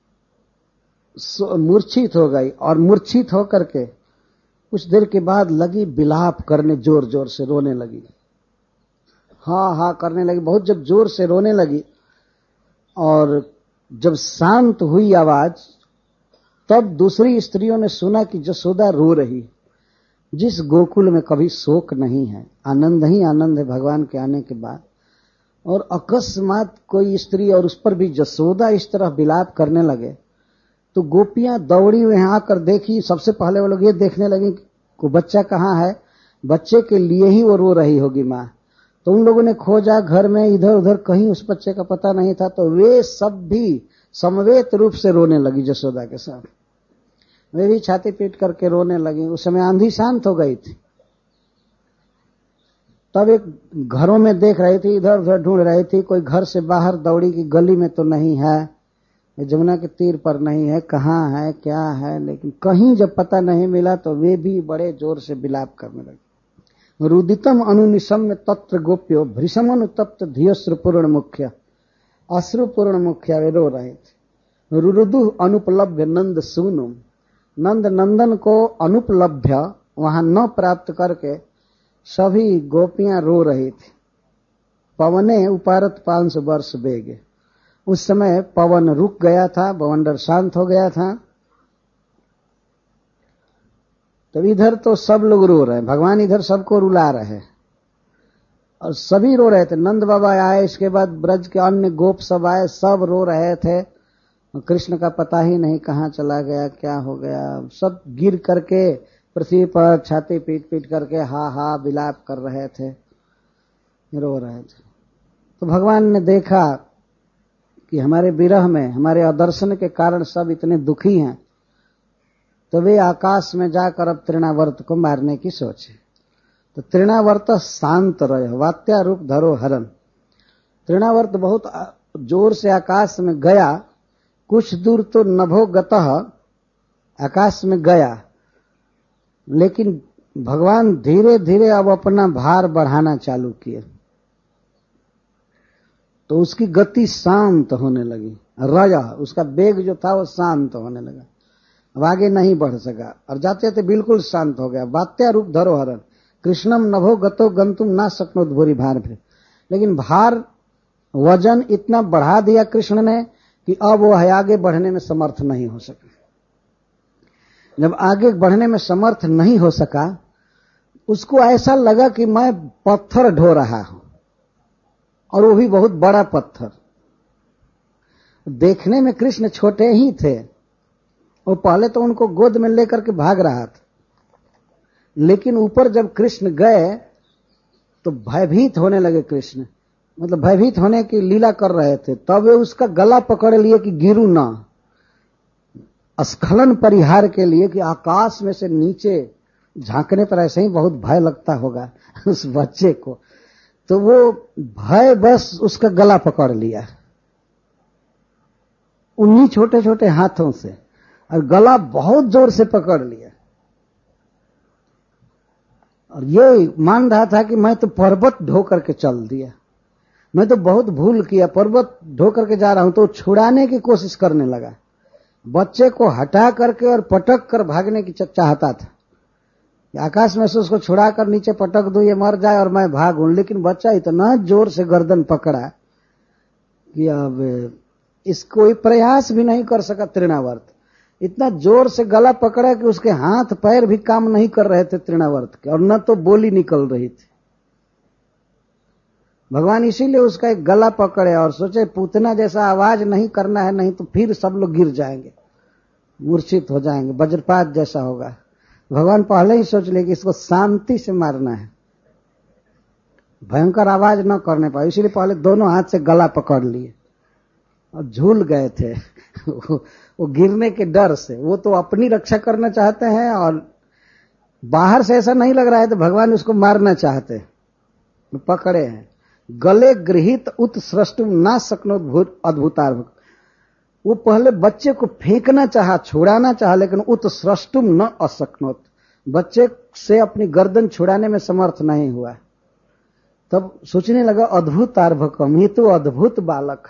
मूर्छित हो गई। और मूर्छित होकर के कुछ देर के बाद लगी विलाप करने, जोर जोर से रोने लगी, हाँ हाँ करने लगी। बहुत जब जोर से रोने लगी और जब शांत हुई आवाज, तब दूसरी स्त्रियों ने सुना कि जसोदा रो रही। जिस गोकुल में कभी शोक नहीं है, आनंद ही आनंद है भगवान के आने के बाद, और अकस्मात कोई स्त्री, और उस पर भी जसोदा, इस तरह विलाप करने लगे, तो गोपियां दौड़ी वहां आकर देखी। सबसे पहले वो लोग ये देखने लगे कि बच्चा कहाँ है, बच्चे के लिए ही वो रो रही होगी माँ। तो उन लोगों ने खोजा घर में, इधर उधर, कहीं उस बच्चे का पता नहीं था। तो वे सब भी समवेत रूप से रोने लगी जसोदा के साथ, वे भी छाती पीट करके रोने लगी। उस समय आंधी शांत हो गई थी। तब एक घरों में देख रही थी, इधर उधर ढूंढ रही थी, कोई घर से बाहर दौड़ी कि गली में तो नहीं है, जमुना के तीर पर नहीं है, कहाँ है क्या है, लेकिन कहीं जब पता नहीं मिला तो वे भी बड़े जोर से विलाप करने लगे। रुदितम अनुनिशम्य तत्र गोप्यो भृशम अनुतप्त धियश्रु पूर्ण मुख्य, अश्रु पूर्ण मुख्य, वे रो रहे थे। रुरुदु अनुपलभ्य नंद सूनुम, नंद नंदन को अनुपलभ्य, वहां न प्राप्त करके सभी गोपियां रो रही थी। पवने उपारत पांच वर्ष बेगे, उस समय पवन रुक गया था, बवंडर शांत हो गया था। तो इधर तो सब लोग रो रहे हैं, भगवान इधर सबको रुला रहे हैं, और सभी रो रहे थे। नंद बाबा आए, इसके बाद ब्रज के अन्य गोप सब आए, सब रो रहे थे। कृष्ण का पता ही नहीं कहाँ चला गया, क्या हो गया। सब गिर करके पृथ्वी पर छाती पीट पीट करके हा हा विलाप कर रहे थे, रो रहे थे। तो भगवान ने देखा कि हमारे विरह में, हमारे अदर्शन के कारण सब इतने दुखी हैं, तो वे आकाश में जाकर अब तृणावर्त को मारने की सोचे। तो तृणावर्त शांत रहे, वात्या रूप धरो हरन। तृणावर्त बहुत जोर से आकाश में गया, कुछ दूर तो नभो गतः, आकाश में गया, लेकिन भगवान धीरे धीरे अब अपना भार बढ़ाना चालू किए, तो उसकी गति शांत होने लगी। रया, उसका वेग जो था वो शांत होने लगा, अब आगे नहीं बढ़ सका, और जाते जाते बिल्कुल शांत हो गया। वात्या रूप धरोहरन, कृष्णम नभो गतो गंतुम ना सकनोत भूरि भार भी। लेकिन भार, वजन इतना बढ़ा दिया कृष्ण ने कि अब वो आगे बढ़ने में समर्थ नहीं हो सका। जब आगे बढ़ने में समर्थ नहीं हो सका, उसको ऐसा लगा कि मैं पत्थर ढो रहा हूं, और वो भी बहुत बड़ा पत्थर। देखने में कृष्ण छोटे ही थे, वो पहले तो उनको गोद में लेकर के भाग रहा था, लेकिन ऊपर जब कृष्ण गए तो भयभीत होने लगे कृष्ण, मतलब भयभीत होने की लीला कर रहे थे। तब वे उसका गला पकड़ लिए कि गिरू ना, स्खलन परिहार के लिए, कि आकाश में से नीचे झांकने पर ऐसे ही बहुत भय लगता होगा उस बच्चे को। तो वो भय बस उसका गला पकड़ लिया उन्हीं छोटे छोटे हाथों से, और गला बहुत जोर से पकड़ लिया, और ये मान रहा था कि मैं तो पर्वत ढो करके चल दिया, मैं तो बहुत भूल किया, पर्वत ढो करके जा रहा हूं। तो छुड़ाने की कोशिश करने लगा, बच्चे को हटा करके और पटक कर भागने की चाहता था, आकाश में से उसको छुड़ा कर नीचे पटक दूं, ये मर जाए और मैं भागूं। लेकिन बच्चा इतना जोर से गर्दन पकड़ा कि अब इसको कोई प्रयास भी नहीं कर सका तृणावर्त। इतना जोर से गला पकड़ा कि उसके हाथ पैर भी काम नहीं कर रहे थे तृणावर्त के, और न तो बोली निकल रही थी। भगवान इसीलिए उसका एक गला पकड़े और सोचे पूतना जैसा आवाज नहीं करना है, नहीं तो फिर सब लोग गिर जाएंगे, मूर्छित हो जाएंगे, वज्रपात जैसा होगा। भगवान पहले ही सोच ले कि इसको शांति से मारना है, भयंकर आवाज न करने पाए, इसीलिए पहले दोनों हाथ से गला पकड़ लिए और झूल गए थे वो गिरने के डर से। वो तो अपनी रक्षा करना चाहते हैं और बाहर से ऐसा नहीं लग रहा है तो भगवान उसको मारना चाहते हैं, पकड़े हैं। गले गृहित उत सृष्टुम ना शक्नोत अद्भुतार्भ, वो पहले बच्चे को फेंकना चाहा, छुड़ाना चाहा, लेकिन उत सृष्टुम न अशक्नोत, बच्चे से अपनी गर्दन छुड़ाने में समर्थ नहीं हुआ। तब सोचने लगा अद्भुत आर्भकम, ये तो अद्भुत बालक,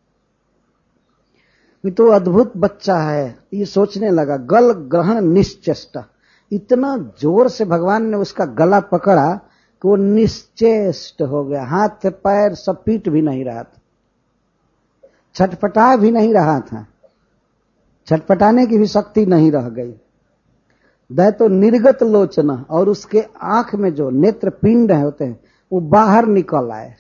ये तो अद्भुत बच्चा है, ये सोचने लगा। गल ग्रहण निश्चेष्टा, इतना जोर से भगवान ने उसका गला पकड़ा कि वो निश्चेष्ट हो गया, हाथ पैर सब पीट भी नहीं रहा था, छटपटा भी नहीं रहा था, छटपटाने की भी शक्ति नहीं रह गई। दय तो निर्गत लोचना, और उसके आंख में जो नेत्र पिंड होते हैं वो बाहर निकल आए।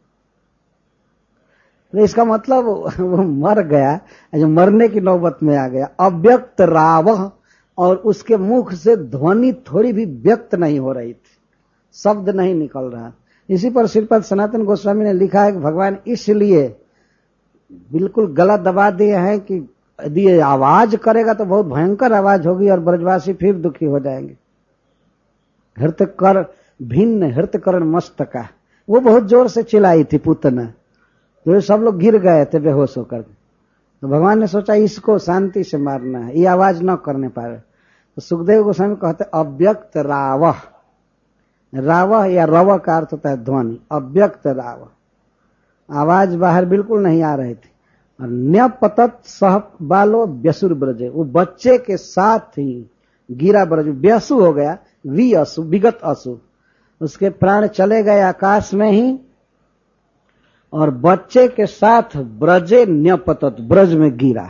तो इसका मतलब वो मर गया, जो मरने की नौबत में आ गया। अव्यक्त रावह, और उसके मुख से ध्वनि थोड़ी भी व्यक्त नहीं हो रही थी, शब्द नहीं निकल रहा। इसी पर श्रीपद सनातन गोस्वामी ने लिखा है कि भगवान इसलिए बिल्कुल गला दबा दिए हैं कि यदि ये आवाज करेगा तो बहुत भयंकर आवाज होगी और ब्रजवासी फिर दुखी हो जाएंगे। हृत कर भिन्न हृत करण मस्तका, वो बहुत जोर से चिल्लाई थी पुतना, तो सब लोग गिर गए थे बेहोश होकर। तो भगवान ने सोचा इसको शांति से मारना है, ये आवाज न करने पाए। तो सुखदेव गोस्वामी कहते अव्यक्त रावह, रावह या रव का अर्थ होता है ध्वनि, अव्यक्त रावह, आवाज बाहर बिल्कुल नहीं आ रही थी। और न्यपतत सह बालो व्यसुर ब्रजे, वो बच्चे के साथ ही गिरा ब्रज, व्यसु हो गया, वी असु विगत असु, उसके प्राण चले गए आकाश में ही, और बच्चे के साथ ब्रजे न्यपतत, ब्रज में गिरा।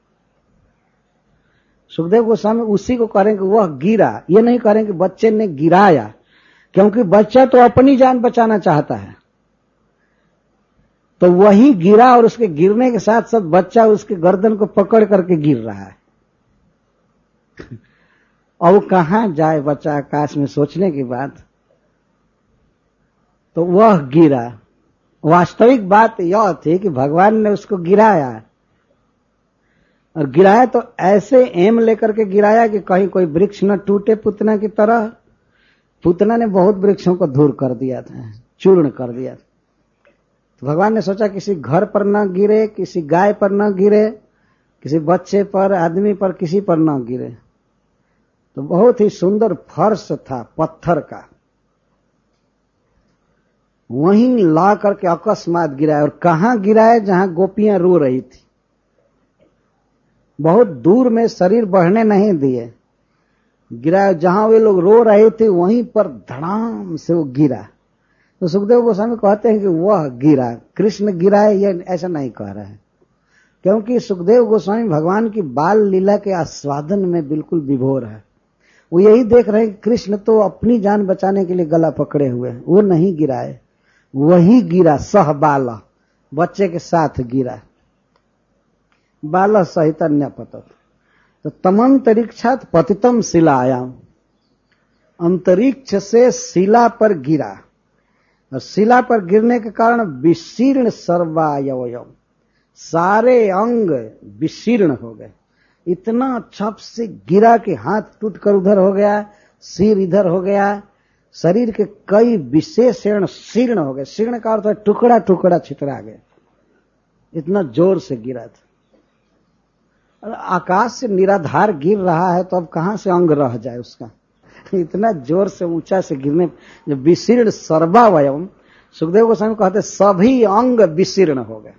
सुखदेव गोस्वामी उसी को करें कि वह गिरा, ये नहीं करें कि बच्चे ने गिराया, क्योंकि बच्चा तो अपनी जान बचाना चाहता है, तो वही गिरा और उसके गिरने के साथ साथ बच्चा उसके गर्दन को पकड़ करके गिर रहा है। और वो कहां जाए बच्चा आकाश में, सोचने की बात। तो वह गिरा। वास्तविक बात यह थी कि भगवान ने उसको गिराया, और गिराया तो ऐसे एम लेकर के गिराया कि कहीं कोई वृक्ष न टूटे पुतना की तरह। पुतना ने बहुत वृक्षों को धूर कर दिया था, चूर्ण कर दिया था। तो भगवान ने सोचा किसी घर पर न गिरे, किसी गाय पर न गिरे, किसी बच्चे पर, आदमी पर, किसी पर न गिरे। तो बहुत ही सुंदर फर्श था पत्थर का, वहीं ला करके अकस्मात गिराया। और कहां गिराया? जहां गोपियां रो रही थी, बहुत दूर में, शरीर बढ़ने नहीं दिए, गिराया। जहां वे लोग रो रहे थे वहीं पर धड़ाम से वो गिरा। तो सुखदेव गोस्वामी कहते हैं कि वह गिरा, कृष्ण गिरा है, ये ऐसा नहीं कह रहे हैं, क्योंकि सुखदेव गोस्वामी भगवान की बाल लीला के आस्वादन में बिल्कुल विभोर है। वो यही देख रहे हैं कि कृष्ण तो अपनी जान बचाने के लिए गला पकड़े हुए हैं, वो नहीं गिराए, वही गिरा। सह बाल, बच्चे के साथ गिरा, बाल सहित अन्य पतत। तो तमंतरिक्षात पतितम शिलायाम, अंतरिक्ष से शिला पर गिरा, और शिला पर गिरने के कारण विशीर्ण सर्वायवयव, सारे अंग विशीर्ण हो गए। इतना छप से गिरा कि हाथ टूटकर उधर हो गया, सिर इधर हो गया, शरीर के कई विशेषण शीर्ण हो गए। शीर्ण का अर्थ है टुकड़ा टुकड़ा छितरा गया, इतना जोर से गिरा था। आकाश से निराधार गिर रहा है तो अब कहां से अंग रह जाए उसका, इतना जोर से ऊंचा से गिरने। जो विशीर्ण सर्वावयव, सुखदेव गोस्वामी कहते सभी अंग विशीर्ण हो गए,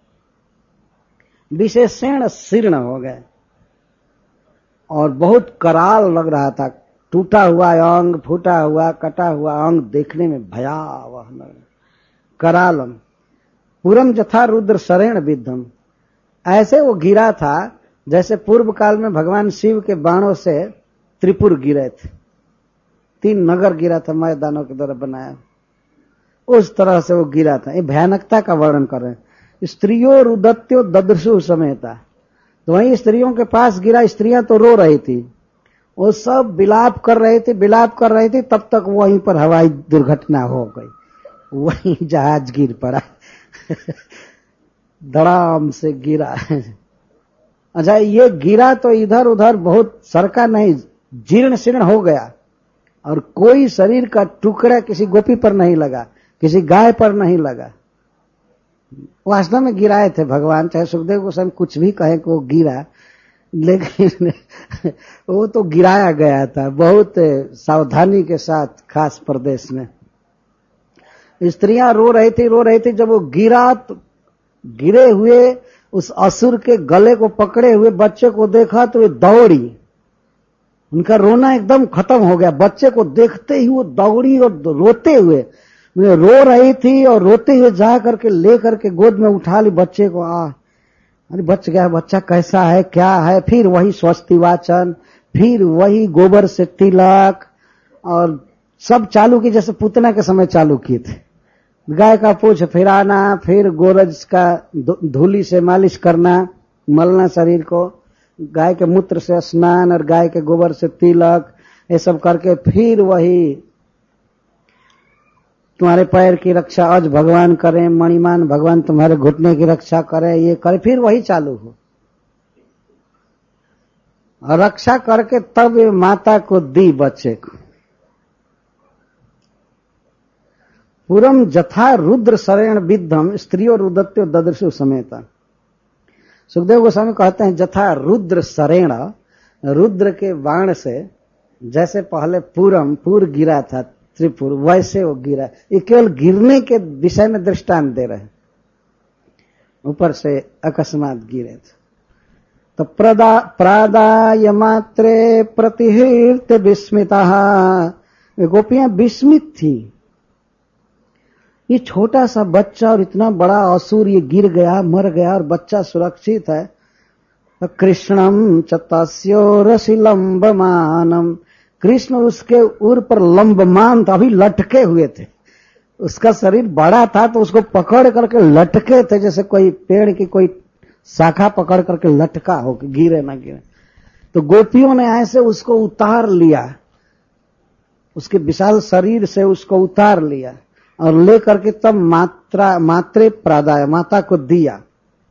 विशेषण शीर्ण हो गए, और बहुत कराल लग रहा था। टूटा हुआ अंग, फूटा हुआ, कटा हुआ अंग देखने में भयावह लग, करालम पूरम जथा रुद्र शरेण विद्धम। ऐसे वो गिरा था जैसे पूर्व काल में भगवान शिव के बाणों से त्रिपुर गिरे थे, तीन नगर गिरा था मैदानों के द्वारा बनाया, उस तरह से वो गिरा था। ये भयानकता का वर्णन कर रहे हैं। स्त्रियों रुदत्यो ददृशु समेता, तो वहीं स्त्रियों के पास गिरा, स्त्रियां तो रो रही थी, वो सब विलाप कर रहे थे विलाप कर रहे थे तब तक वहीं पर हवाई दुर्घटना हो गई, वहीं जहाज गिर पड़ा धड़ाम से गिरा। अच्छा, ये गिरा तो इधर उधर बहुत सरका नहीं, जीर्ण शीर्ण हो गया और कोई शरीर का टुकड़ा किसी गोपी पर नहीं लगा, किसी गाय पर नहीं लगा। वास्तव में गिराए थे भगवान, चाहे सुखदेव गोस्वामी कुछ भी कहे कि वो गिरा, लेकिन वो तो गिराया गया था बहुत सावधानी के साथ, खास प्रदेश में। स्त्रियां रो रही थी रो रही थी जब वो गिरा तो गिरे हुए उस असुर के गले को पकड़े हुए बच्चे को देखा तो वे दौड़ी, उनका रोना एकदम खत्म हो गया। बच्चे को देखते ही वो दौड़ी और रोते हुए, रो रही थी और रोते हुए जा करके ले करके गोद में उठा ली बच्चे को। आ अरे बच गया बच्चा, कैसा है क्या है। फिर वही स्वस्ति वाचन, फिर वही गोबर से तिलक और सब चालू की, जैसे पूतना के समय चालू किए थे। गाय का पूंछ फिराना, फिर गोरज का धूली से मालिश करना, मलना शरीर को, गाय के मूत्र से स्नान और गाय के गोबर से तिलक, ये सब करके फिर वही तुम्हारे पैर की रक्षा आज भगवान करें, मणिमान भगवान तुम्हारे घुटने की रक्षा करें, ये करे, फिर वही चालू हो। और रक्षा करके तब ये माता को दी बच्चे को। पूरम जथा रुद्र शरण विद्धम स्त्रियों रुदत्यो ददृशु समेता। सुखदेव गोस्वामी कहते हैं जथा रुद्र शरेण, रुद्र के बाण से जैसे पहले पूरम पूर गिरा था त्रिपुर, वैसे वो गिरा। ये केवल गिरने के विषय में दृष्टांत दे रहे हैं, ऊपर से अकस्मात गिरे थे। तो प्रदा प्रादाय मात्रे प्रतिहृत विस्मिता, गोपियां विस्मित थी। ये छोटा सा बच्चा और इतना बड़ा असुर ये गिर गया, मर गया और बच्चा सुरक्षित है। तो कृष्णम च तस्यो रसि लंबमानम, कृष्ण उसके उर पर लंबमान था, अभी लटके हुए थे। उसका शरीर बड़ा था तो उसको पकड़ करके लटके थे, जैसे कोई पेड़ की कोई शाखा पकड़ करके लटका हो कि गिरे ना गिरे। तो गोपियों ने ऐसे उसको उतार लिया, उसके विशाल शरीर से उसको उतार लिया और लेकर के तब मात्रा मात्रे प्रादाय, माता को दिया।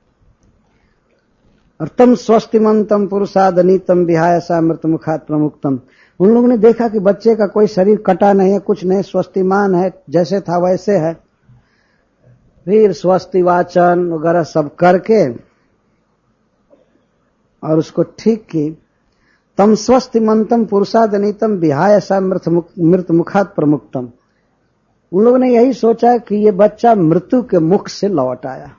और तम स्वस्तिमंतम पुरुषादनीतम विहाय सा मृत मुखात प्रमुक्तम। उन लोगों ने देखा कि बच्चे का कोई शरीर कटा नहीं है, कुछ नहीं, स्वस्तिमान है, जैसे था वैसे है। फिर स्वस्ति वाचन वगैरह सब करके और उसको ठीक की। तम स्वस्तिमंतम पुरुषादनीतम विहाय सा मृत मुखात प्रमुक्तम। उन लोगों ने यही सोचा कि ये बच्चा मृत्यु के मुख से लौट आया।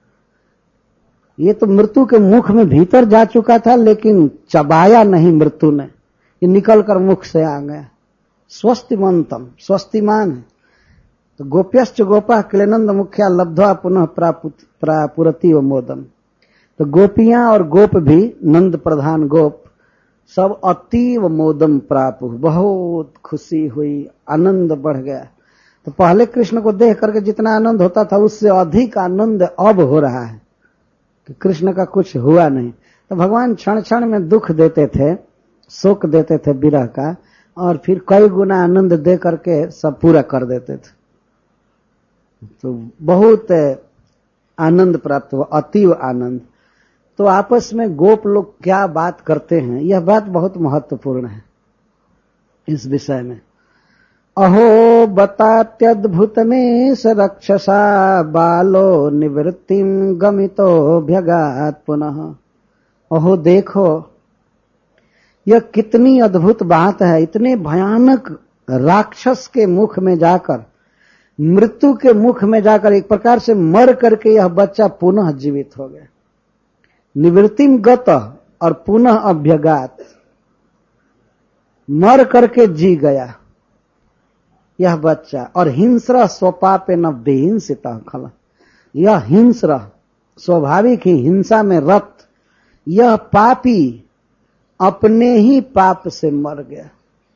ये तो मृत्यु के मुख में भीतर जा चुका था, लेकिन चबाया नहीं मृत्यु ने, ये निकल कर मुख से आ गया। स्वस्तिमंतम, स्वस्तिमान है। तो गोप्यश्च गोपा क्लेनंद मुख्या लब्ध्वा पुनः प्रापुरति व मोदम। तो गोपियां और गोप भी, नंद प्रधान गोप सब अतीव मोदम प्रापु, बहुत खुशी हुई, आनंद बढ़ गया। तो पहले कृष्ण को देख करके जितना आनंद होता था उससे अधिक आनंद अब हो रहा है कि कृष्ण का कुछ हुआ नहीं। तो भगवान क्षण क्षण में दुख देते थे, शोक देते थे विरह का, और फिर कई गुना आनंद दे करके सब पूरा कर देते थे। तो बहुत आनंद प्राप्त हुआ, अतीव आनंद। तो आपस में गोप लोग क्या बात करते हैं, यह बात बहुत महत्वपूर्ण है इस विषय में। अहो बतात्यद्भुतमेष रक्षसा बालो निवृत्तिम गमितो भ्यगात पुनः। अहो देखो, यह कितनी अद्भुत बात है। इतने भयानक राक्षस के मुख में जाकर, मृत्यु के मुख में जाकर एक प्रकार से मर करके यह बच्चा पुनः जीवित हो गया। निवृत्तिम गत और पुनः अभ्यगात, मर करके जी गया यह बच्चा। और हिंस्र स्वपापे न बेहिंसिता खला, यह हिंस्र स्वाभाविक ही हिंसा में रत यह पापी अपने ही पाप से मर गया।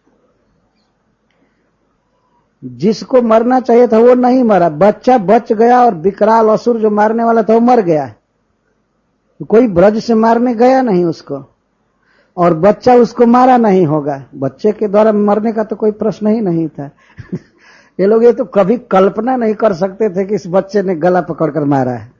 जिसको मरना चाहिए था वो नहीं मरा, बच्चा बच गया और विकराल असुर जो मारने वाला था वो मर गया। कोई ब्रज से मारने गया नहीं उसको। और बच्चा उसको मारा नहीं होगा। बच्चे के द्वारा मरने का तो कोई प्रश्न ही नहीं था। ये लोग ये तो कभी कल्पना नहीं कर सकते थे कि इस बच्चे ने गला पकड़कर मारा है।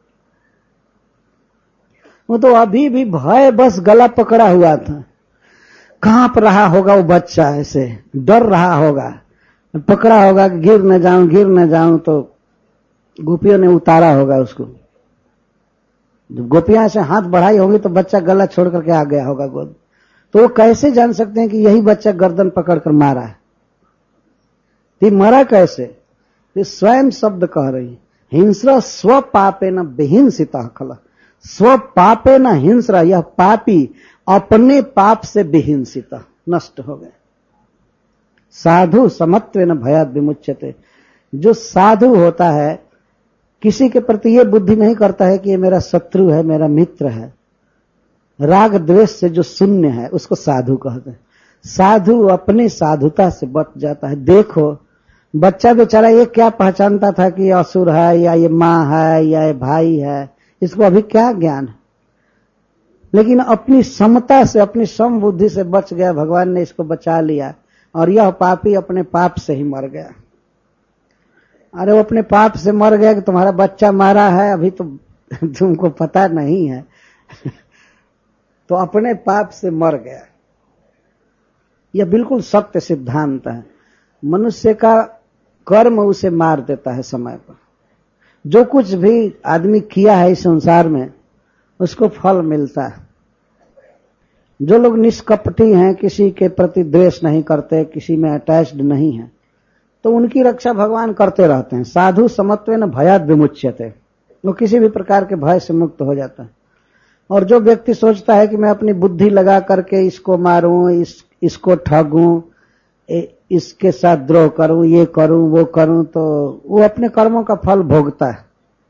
वो तो अभी भी भय बस गला पकड़ा हुआ था, कांप रहा होगा वो बच्चा, ऐसे डर रहा होगा, पकड़ा होगा कि गिर न जाऊं गिर न जाऊं। तो गोपियों ने उतारा होगा उसको। जब गोपियां से हाथ बढ़ाई होगी तो बच्चा गला छोड़ करके आ गया होगा गोद। तो वो कैसे जान सकते हैं कि यही बच्चा गर्दन पकड़कर मारा है? ये मरा कैसे? ये स्वयं शब्द कह रही, हिंस्र स्व पापे न विहिंसिता खल। स्व पापे न हिंस्र, यह पापी अपने पाप से विहिंसित नष्ट हो गए। साधु समत्वेन भयात् विमुच्यते। जो साधु होता है किसी के प्रति ये बुद्धि नहीं करता है कि ये मेरा शत्रु है, मेरा मित्र है। राग द्वेष से जो शून्य है उसको साधु कहते हैं। साधु अपनी साधुता से बच जाता है। देखो बच्चा बेचारा ये क्या पहचानता था कि ये असुर है या ये माँ है या ये भाई है, इसको अभी क्या ज्ञान है। लेकिन अपनी समता से, अपनी सम बुद्धि से बच गया, भगवान ने इसको बचा लिया। और यह पापी अपने पाप से ही मर गया। अरे वो अपने पाप से मर गया कि तुम्हारा बच्चा मारा है, अभी तो तुमको पता नहीं है। तो अपने पाप से मर गया। यह बिल्कुल सत्य सिद्धांत है। मनुष्य का कर्म उसे मार देता है समय पर। जो कुछ भी आदमी किया है इस संसार में उसको फल मिलता है। जो लोग निष्कपटी हैं, किसी के प्रति द्वेष नहीं करते, किसी में अटैच्ड नहीं है, तो उनकी रक्षा भगवान करते रहते हैं। साधु समत्वेन भयात् विमुच्यते, वो किसी भी प्रकार के भय से मुक्त हो जाता है। और जो व्यक्ति सोचता है कि मैं अपनी बुद्धि लगा करके इसको मारूं, इस इसको ठगूं, इसके साथ द्रोह करूं, ये करूं वो करूं, तो वो अपने कर्मों का फल भोगता है।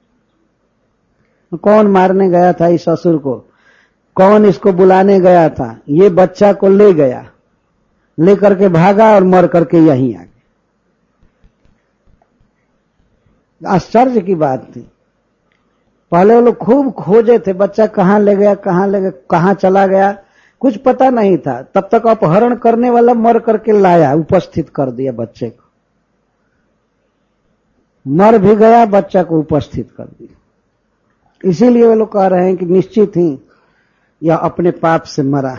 कौन मारने गया था इस असुर को, कौन इसको बुलाने गया था, ये बच्चा को ले गया, लेकर के भागा और मर करके यहीं आ गया। आश्चर्य की बात थी। पहले वो लोग खूब खोजे थे, बच्चा कहां ले गया कहां ले गया कहां चला गया, कुछ पता नहीं था। तब तक अपहरण करने वाला मर करके लाया, उपस्थित कर दिया बच्चे को। मर भी गया, बच्चा को उपस्थित कर दिया। इसीलिए वे लोग कह रहे हैं कि निश्चित ही यह अपने पाप से मरा।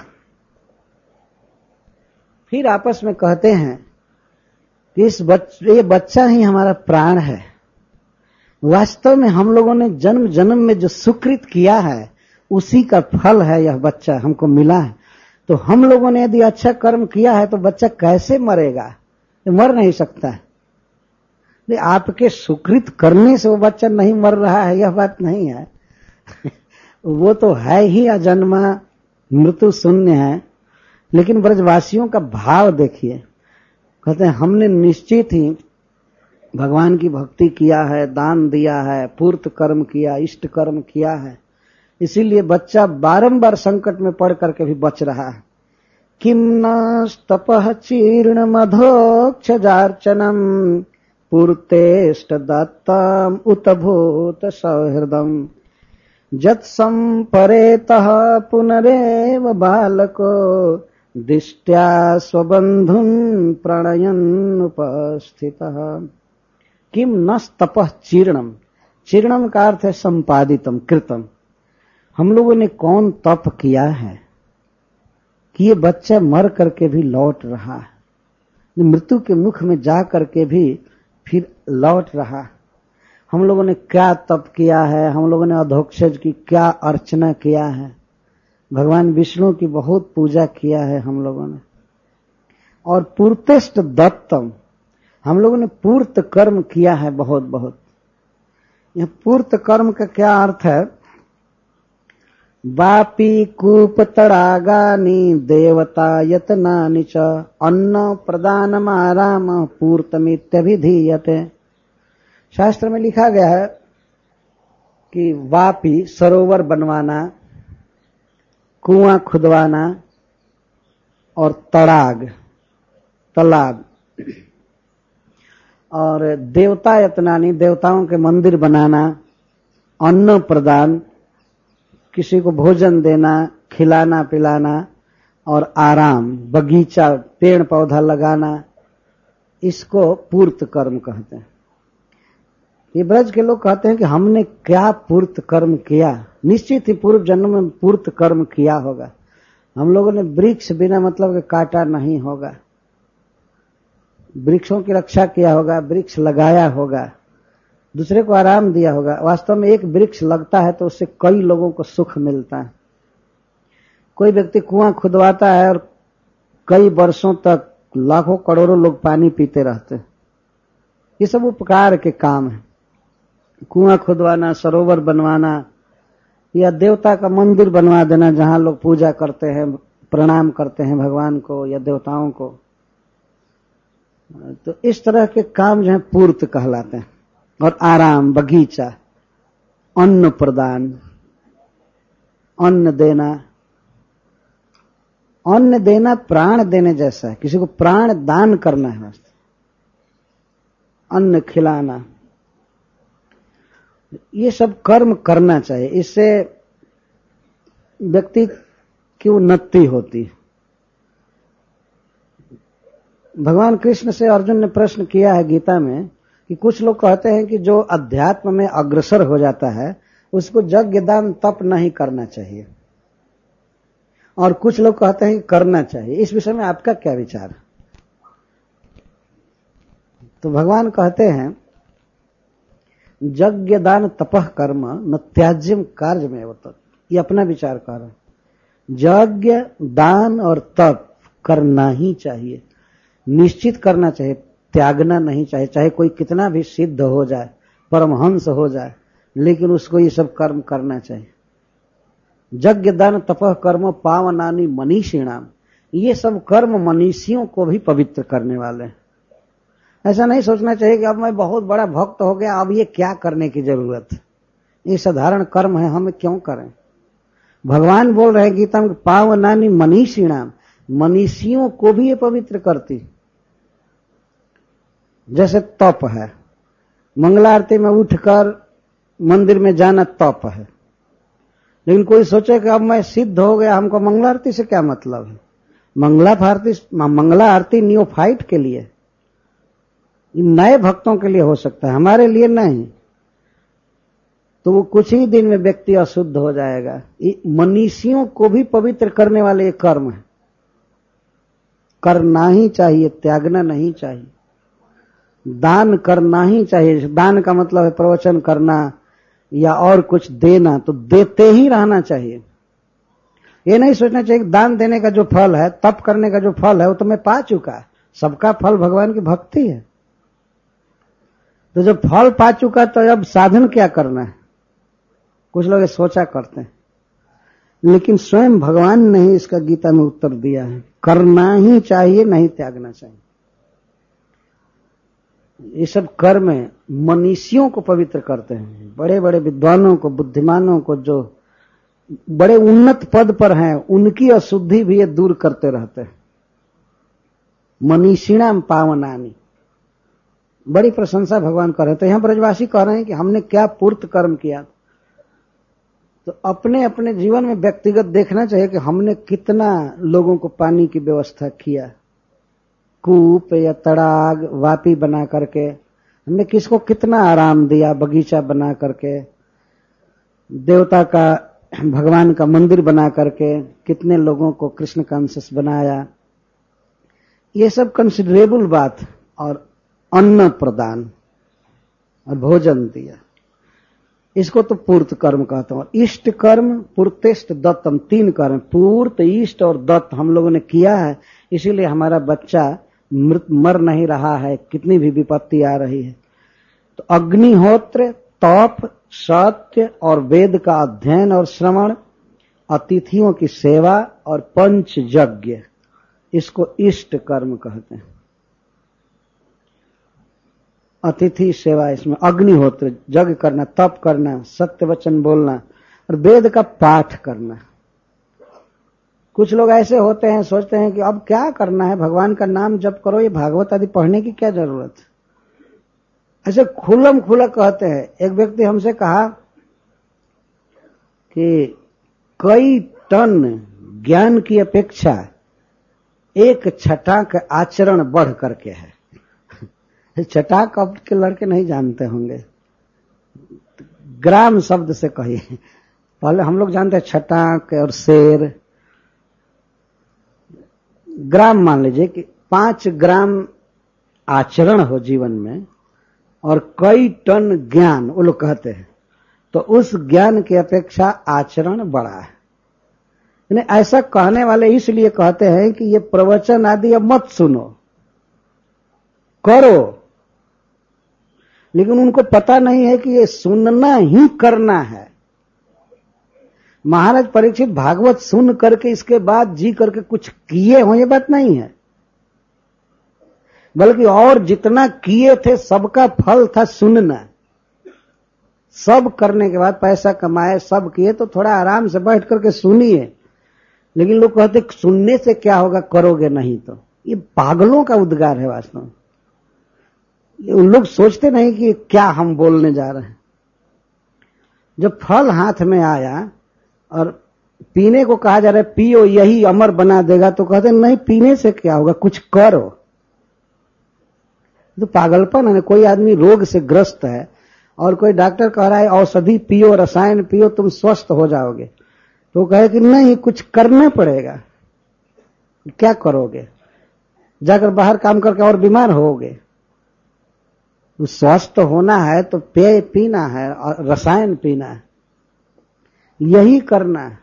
फिर आपस में कहते हैं कि इस बच्चे ये बच्चा ही हमारा प्राण है। वास्तव में हम लोगों ने जन्म जन्म में जो सुकृत किया है उसी का फल है यह बच्चा हमको मिला है। तो हम लोगों ने यदि अच्छा कर्म किया है तो बच्चा कैसे मरेगा? ये मर नहीं सकता है। आपके सुकृत करने से वो बच्चा नहीं मर रहा है, यह बात नहीं है। वो तो है ही अजन्मा, मृत्यु शून्य है। लेकिन ब्रजवासियों का भाव देखिए, कहते हैं हमने निश्चित ही भगवान की भक्ति किया है, दान दिया है, पूर्त कर्म किया, इष्ट कर्म किया है, इसीलिए बच्चा बारंबार संकट में पड़ करके भी बच रहा है। किम न तपः चीर्ण मधोक्षजार्चनम पूर्तेष्ट दत्तम उत भूत सौहृदम जत संपरेतः पुनरेव बालको दिष्ट्या स्वबंधुन प्रणयन उपस्थितः। किम न तपः चीर्णम, चीर्णम का अर्थ है संपादितम कृतम। हम लोगों ने कौन तप किया है कि ये बच्चा मर करके भी लौट रहा है, मृत्यु के मुख में जा करके भी फिर लौट रहा। हम लोगों ने क्या तप किया है, हम लोगों ने अधोक्षज की क्या अर्चना किया है, भगवान विष्णु की बहुत पूजा किया है हम लोगों ने। और पूर्तेष्ट दत्तम, हम लोगों ने पूर्त कर्म किया है बहुत बहुत। यह पूर्त कर्म का क्या अर्थ है? वापी कूप तड़ागानी देवता यतनानि च अन्न प्रदानम आराम पूर्तमित्यभिधीयते। शास्त्र में लिखा गया है कि वापी सरोवर बनवाना, कुआं खुदवाना, और तड़ाग तालाब, और देवता यतनानी देवताओं के मंदिर बनाना, अन्न प्रदान किसी को भोजन देना, खिलाना पिलाना, और आराम, बगीचा, पेड़ पौधा लगाना, इसको पूर्त कर्म कहते हैं। ये ब्रज के लोग कहते हैं कि हमने क्या पूर्त कर्म किया। निश्चित ही पूर्व जन्म में पूर्त कर्म किया होगा। हम लोगों ने वृक्ष बिना मतलब के काटा नहीं होगा, वृक्षों की रक्षा किया होगा, वृक्ष लगाया होगा, दूसरे को आराम दिया होगा। वास्तव में एक वृक्ष लगता है तो उससे कई लोगों को सुख मिलता है। कोई व्यक्ति कुआं खुदवाता है और कई वर्षों तक लाखों करोड़ों लोग पानी पीते रहते हैं। ये सब उपकार के काम है। कुआं खुदवाना, सरोवर बनवाना, या देवता का मंदिर बनवा देना जहां लोग पूजा करते हैं, प्रणाम करते हैं भगवान को या देवताओं को। तो इस तरह के काम जो है पूर्त कहलाते हैं। और आराम, बगीचा, अन्न प्रदान, अन्न देना। अन्न देना प्राण देने जैसा है, किसी को प्राण दान करना है। अन्न खिलाना, ये सब कर्म करना चाहिए। इससे व्यक्ति की उन्नति होती है। भगवान कृष्ण से अर्जुन ने प्रश्न किया है गीता में कि कुछ लोग कहते हैं कि जो अध्यात्म में अग्रसर हो जाता है उसको यज्ञ दान तप नहीं करना चाहिए, और कुछ लोग कहते हैं कि करना चाहिए। इस विषय में आपका क्या विचार है? तो भगवान कहते हैं यज्ञ दान तपः कर्म न त्याज्यम कार्य में होता। ये अपना विचार कर रहे हैं। यज्ञ दान और तप करना ही चाहिए, निश्चित करना चाहिए, त्यागना नहीं चाहिए। चाहे कोई कितना भी सिद्ध हो जाए, परमहंस हो जाए, लेकिन उसको ये सब कर्म करना चाहिए। यज्ञ दान तपः कर्म पावनानि मनीषिणाम, ये सब कर्म मनीषियों को भी पवित्र करने वाले हैं। ऐसा नहीं सोचना चाहिए कि अब मैं बहुत बड़ा भक्त हो गया, अब ये क्या करने की जरूरत है, ये साधारण कर्म है, हम क्यों करें। भगवान बोल रहे गीता में पावनानि मनीषिणाम, मनीषियों को भी ये पवित्र करती। जैसे तप है, मंगला आरती में उठकर मंदिर में जाना तप है। लेकिन कोई सोचे कि अब मैं सिद्ध हो गया, हमको मंगला आरती से क्या मतलब है। मंगला आरती मंगला आरती नियोफाइट के लिए, नए भक्तों के लिए हो सकता है, हमारे लिए नहीं। तो वो कुछ ही दिन में व्यक्ति अशुद्ध हो जाएगा। मनीषियों को भी पवित्र करने वाले ये कर्म है, करना ही चाहिए, त्यागना नहीं चाहिए। दान करना ही चाहिए। दान का मतलब है प्रवचन करना या और कुछ देना, तो देते ही रहना चाहिए। ये नहीं सोचना चाहिए कि दान देने का जो फल है, तप करने का जो फल है, वो तो मैं पा चुका। सबका फल भगवान की भक्ति है। तो जब फल पा चुका तो अब साधन क्या करना है, कुछ लोग सोचा करते हैं। लेकिन स्वयं भगवान ने ही इसका गीता में उत्तर दिया है, करना ही चाहिए, नहीं त्यागना चाहिए। ये सब कर्म मनीषियों को पवित्र करते हैं। बड़े बड़े विद्वानों को, बुद्धिमानों को, जो बड़े उन्नत पद पर हैं, उनकी अशुद्धि भी ये दूर करते रहते हैं। मनीषिणाम पावनानि, बड़ी प्रशंसा भगवान कर रहे थे। यहां ब्रजवासी कह रहे हैं कि हमने क्या पूर्त कर्म किया। तो अपने अपने जीवन में व्यक्तिगत देखना चाहिए कि हमने कितना लोगों को पानी की व्यवस्था किया, कूप या तड़ाग वापी बना करके, हमने किसको कितना आराम दिया, बगीचा बना करके, देवता का भगवान का मंदिर बना करके कितने लोगों को कृष्ण कॉन्शियस बनाया। ये सब कंसिडरेबल बात। और अन्न प्रदान और भोजन दिया, इसको तो पूर्त कर्म कहता हूं। इष्ट कर्म, पूर्तेष्ट दत्तम, तीन कर्म, पूर्त, इष्ट और दत्त हम लोगों ने किया है, इसीलिए हमारा बच्चा मृत मर नहीं रहा है, कितनी भी विपत्ति आ रही है। तो अग्निहोत्र, तप, सत्य और वेद का अध्ययन और श्रवण, अतिथियों की सेवा और पंच यज्ञ, इसको इष्ट कर्म कहते हैं। अतिथि सेवा, इसमें अग्निहोत्र, यज्ञ करना, तप करना, सत्य वचन बोलना और वेद का पाठ करना। कुछ लोग ऐसे होते हैं, सोचते हैं कि अब क्या करना है, भगवान का नाम जप करो, ये भागवत आदि पढ़ने की क्या जरूरत है। ऐसे खुलम खुला कहते हैं। एक व्यक्ति हमसे कहा कि कई टन ज्ञान की अपेक्षा एक छटा का आचरण बढ़ करके है। छटा अब के लड़के नहीं जानते होंगे, ग्राम शब्द से कहिए। पहले हम लोग जानते हैं छटाक और शेर। ग्राम मान लीजिए कि पांच ग्राम आचरण हो जीवन में और कई टन ज्ञान, वो लोग कहते हैं, तो उस ज्ञान की अपेक्षा आचरण बड़ा है। यानी ऐसा कहने वाले इसलिए कहते हैं कि ये प्रवचन आदि अब मत सुनो, करो, लेकिन उनको पता नहीं है कि ये सुनना ही करना है। महाराज परीक्षित भागवत सुन करके इसके बाद जी करके कुछ किए हो, ये बात नहीं है, बल्कि और जितना किए थे सबका फल था सुनना। सब करने के बाद पैसा कमाए, सब किए, तो थोड़ा आराम से बैठ करके सुनिए। लेकिन लोग कहते सुनने से क्या होगा, करोगे नहीं तो। ये पागलों का उद्गार है वास्तव में। लोग सोचते नहीं कि क्या हम बोलने जा रहे हैं। जब फल हाथ में आया और पीने को कहा जा रहा है पियो यही अमर बना देगा, तो कहते नहीं पीने से क्या होगा, कुछ करो। तो पागलपन है। कोई आदमी रोग से ग्रस्त है और कोई डॉक्टर कह रहा है औषधि पियो, रसायन पियो, तुम स्वस्थ हो जाओगे, तो कहे कि नहीं कुछ करना पड़ेगा। क्या करोगे, जाकर बाहर काम करके और बीमार होगे। स्वस्थ होना है तो पेय पीना है और रसायन पीना है, यही करना है।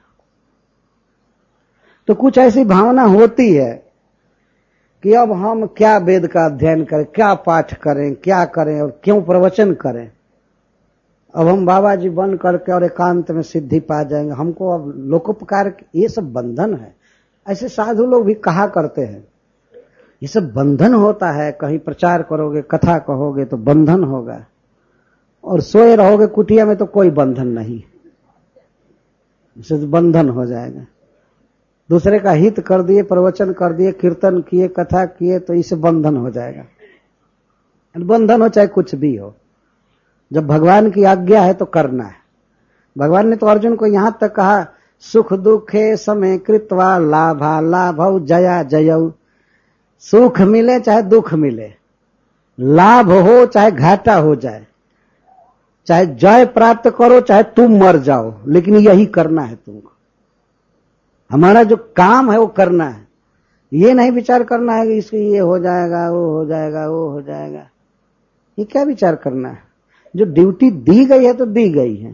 तो कुछ ऐसी भावना होती है कि अब हम क्या वेद का अध्ययन करें, क्या पाठ करें, क्या करें और क्यों प्रवचन करें। अब हम बाबा जी बन करके और एकांत में सिद्धि पा जाएंगे, हमको अब लोकोपकार, ये सब बंधन है। ऐसे साधु लोग भी कहा करते हैं ये सब बंधन होता है। कहीं प्रचार करोगे, कथा कहोगे तो बंधन होगा, और सोए रहोगे कुटिया में तो कोई बंधन नहीं, इससे बंधन हो जाएगा। दूसरे का हित कर दिए, प्रवचन कर दिए, कीर्तन किए, कथा किए, तो इससे बंधन हो जाएगा। बंधन हो चाहे कुछ भी हो, जब भगवान की आज्ञा है तो करना है। भगवान ने तो अर्जुन को यहां तक कहा सुख दुखे समय कृत्वा लाभा लाभौ जया जयौ। सुख मिले चाहे दुख मिले, लाभ हो चाहे घाटा हो जाए, चाहे जय प्राप्त करो चाहे तुम मर जाओ, लेकिन यही करना है तुमको। हमारा जो काम है वो करना है। ये नहीं विचार करना है कि इसके ये हो जाएगा, वो हो जाएगा, वो हो जाएगा। ये क्या विचार करना है। जो ड्यूटी दी गई है तो दी गई है।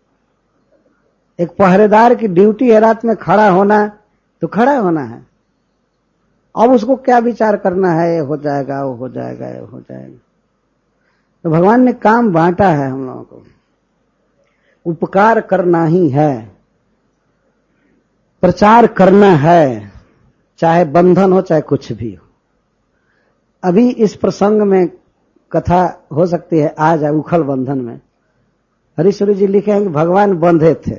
एक पहरेदार की ड्यूटी है रात में खड़ा होना, तो खड़ा होना है। अब उसको क्या विचार करना है, ये हो जाएगा, वो हो जाएगा, ये हो जाएगा। तो भगवान ने काम बांटा है हम लोगों को। उपकार करना ही है, प्रचार करना है, चाहे बंधन हो चाहे कुछ भी हो। अभी इस प्रसंग में कथा हो सकती है आ जाए, उखल बंधन में हरीश्वरी जी लिखे हैं कि भगवान बंधे थे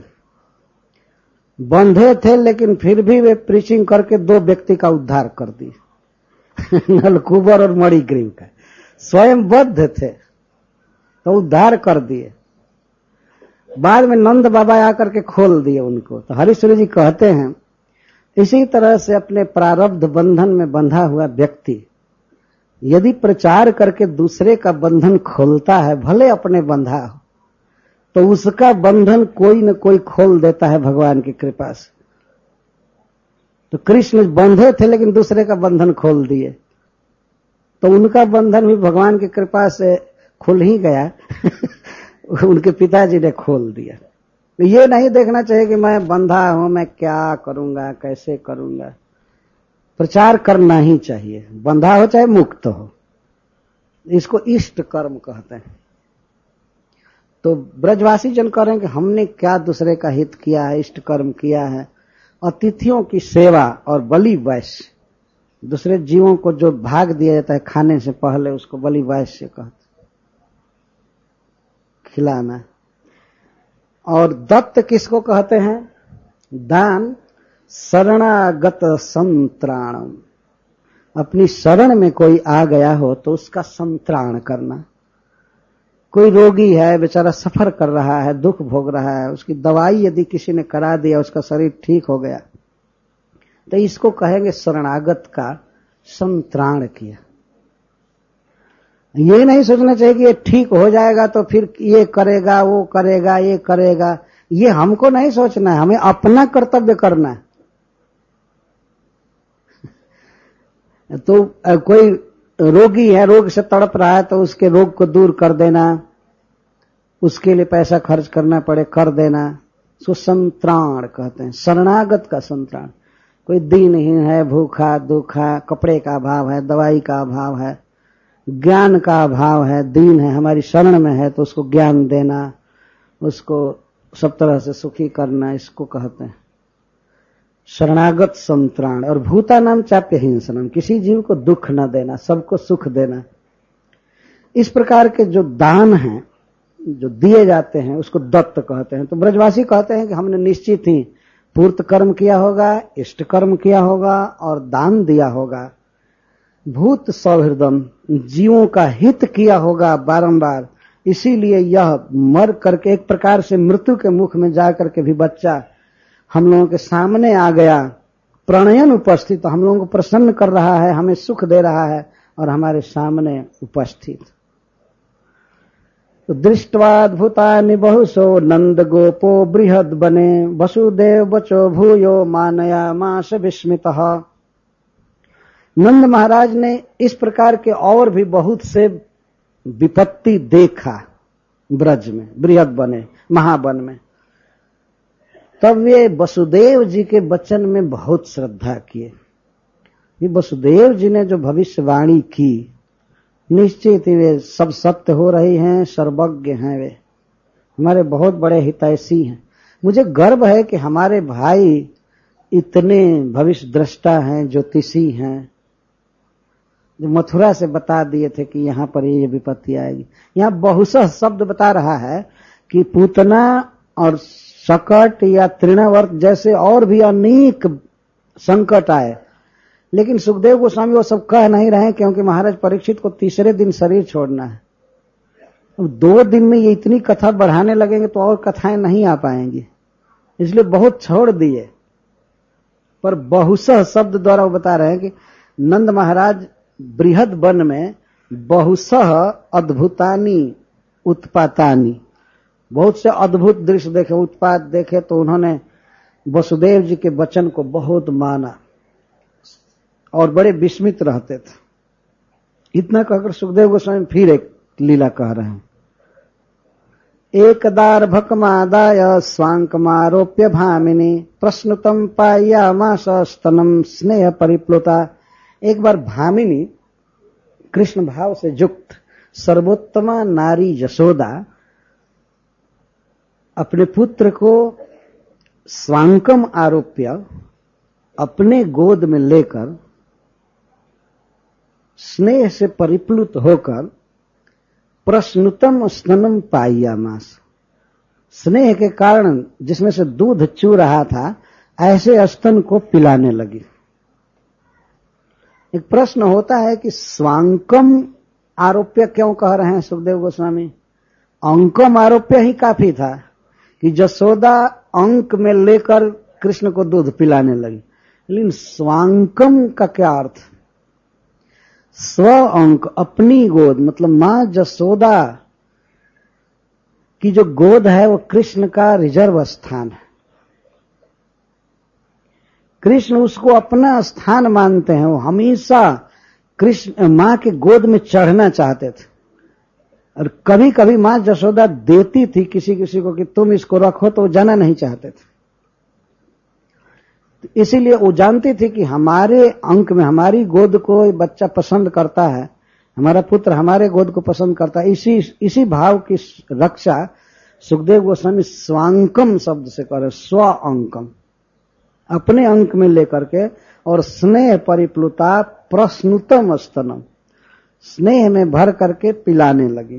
बंधे थे लेकिन फिर भी वे प्रीचिंग करके दो व्यक्ति का उद्धार कर दिए नलकुबर और मणिग्रीव का। स्वयं बद्ध थे तो उद्धार कर दिए, बाद में नंद बाबा आकर के खोल दिए उनको। तो हरीश्वरी जी कहते हैं इसी तरह से अपने प्रारब्ध बंधन में बंधा हुआ व्यक्ति यदि प्रचार करके दूसरे का बंधन खोलता है, भले अपने बंधा हो, तो उसका बंधन कोई न कोई खोल देता है भगवान की कृपा से। तो कृष्ण बंधे थे लेकिन दूसरे का बंधन खोल दिए, तो उनका बंधन भी भगवान की कृपा से खुल ही गया उनके पिताजी ने खोल दिया। ये नहीं देखना चाहिए कि मैं बंधा हूं, मैं क्या करूंगा, कैसे करूंगा। प्रचार करना ही चाहिए, बंधा हो चाहे मुक्त हो। इसको इष्ट कर्म कहते हैं। तो ब्रजवासी जन कह रहे हैं कि हमने क्या दूसरे का हित किया है, इष्ट कर्म किया है। अतिथियों की सेवा और बलि वैश्य, दूसरे जीवों को जो भाग दिया जाता है खाने से पहले, उसको बलि वैश्य कहते, खिलाना। और दत्त किसको कहते हैं? दान शरणागत संत्राणम, अपनी शरण में कोई आ गया हो तो उसका संत्राण करना। कोई रोगी है, बेचारा सफर कर रहा है, दुख भोग रहा है, उसकी दवाई यदि किसी ने करा दिया, उसका शरीर ठीक हो गया, तो इसको कहेंगे शरणागत का संत्राण किया। ये नहीं सोचना चाहिए कि ये ठीक हो जाएगा तो फिर ये करेगा, वो करेगा, ये करेगा। ये हमको नहीं सोचना है, हमें अपना कर्तव्य करना है। तो कोई रोगी है, रोग से तड़प रहा है, तो उसके रोग को दूर कर देना, उसके लिए पैसा खर्च करना पड़े कर देना, उसको संत्राण कहते हैं। शरणागत का संत्राण। कोई दीनहीन है, भूखा दुखा, कपड़े का अभाव है, दवाई का अभाव है, ज्ञान का अभाव है, दीन है, हमारी शरण में है, तो उसको ज्ञान देना, उसको सब तरह से सुखी करना, इसको कहते हैं शरणागत संत्राण। और भूतानाम चाप्य हिंसनम, किसी जीव को दुख न देना, सबको सुख देना। इस प्रकार के जो दान हैं, जो दिए जाते हैं, उसको दत्त कहते हैं। तो ब्रजवासी कहते हैं कि हमने निश्चित ही पूर्त कर्म किया होगा, इष्ट कर्म किया होगा और दान दिया होगा। भूत सौहृदम, जीवों का हित किया होगा बारंबार, इसीलिए यह मर करके एक प्रकार से मृत्यु के मुख में जाकर के भी बच्चा हम लोगों के सामने आ गया, प्रणयन उपस्थित, हम लोगों को प्रसन्न कर रहा है, हमें सुख दे रहा है और हमारे सामने उपस्थित। तो दृष्टवाद्भुतानि बहुसो नंद गोपो बृहद बने, वसुदेव बचो भूयो मानया मास विस्मितः। नंद महाराज ने इस प्रकार के और भी बहुत से विपत्ति देखा ब्रज में, बृहद बने, महावन में। तब वे वसुदेव जी के वचन में बहुत श्रद्धा किए। ये वसुदेव जी ने जो भविष्यवाणी की, निश्चित ही वे सब सत्य हो रही हैं, सर्वज्ञ हैं, वे हमारे बहुत बड़े हितैषी हैं। मुझे गर्व है कि हमारे भाई इतने भविष्य दृष्टा हैं, ज्योतिषी हैं, जो मथुरा से बता दिए थे कि यहाँ पर ये विपत्ति आएगी। यहाँ बहुशः शब्द बता रहा है कि पूतना और सकट या तृणावर्त जैसे और भी अनेक संकट आए, लेकिन सुखदेव गोस्वामी वो सब कह नहीं रहे, क्योंकि महाराज परीक्षित को तीसरे दिन शरीर छोड़ना है। अब दो दिन में ये इतनी कथा बढ़ाने लगेंगे तो और कथाएं नहीं आ पाएंगी, इसलिए बहुत छोड़ दिए। पर बहुशः शब्द द्वारा वो बता रहे हैं कि नंद महाराज बृहद वन में बहुशः अद्भुतानि उत्पातानि, बहुत से अद्भुत दृश्य देखे, उत्पात देखे, तो उन्होंने वसुदेव जी के वचन को बहुत माना और बड़े विस्मित रहते थे। इतना कहकर सुखदेव गोस्वामी फिर एक लीला कह रहे हैं। एकदार्भकमादाय स्वांकमारोप्य भामिनी प्रश्नुतम पायामास स्तनम स्नेह परिप्लुता। एक बार भामिनी कृष्ण भाव से युक्त सर्वोत्तमा नारी यशोदा अपने पुत्र को स्वांकम आरोप्य अपने गोद में लेकर स्नेह से परिप्लुत होकर प्रश्नुतम स्तनम पायामास, स्नेह के कारण जिसमें से दूध चू रहा था, ऐसे स्तन को पिलाने लगी। एक प्रश्न होता है कि स्वांकम आरोप्य क्यों कह रहे हैं सुखदेव गोस्वामी? अंकम आरोप्य ही काफी था कि यशोदा अंक में लेकर कृष्ण को दूध पिलाने लगी, लेकिन स्वांकम का क्या अर्थ? स्व अंक, अपनी गोद, मतलब मां यशोदा की जो गोद है वो कृष्ण का रिजर्व स्थान है। कृष्ण उसको अपना स्थान मानते हैं, वो हमेशा कृष्ण मां के गोद में चढ़ना चाहते थे। और कभी कभी मां यशोदा देती थी किसी किसी को कि तुम इसको रखो, तो वो जाना नहीं चाहते थे। तो इसीलिए वो जानती थी कि हमारे अंक में, हमारी गोद को बच्चा पसंद करता है, हमारा पुत्र हमारे गोद को पसंद करता है। इसी इसी भाव की रक्षा सुखदेव गोस्वामी स्वांकम शब्द से कर रहे, स्व अंकम, अपने अंक में लेकर के, और स्नेह परिप्लुता प्रश्नुतम स्तनम, स्नेह में भर करके पिलाने लगी।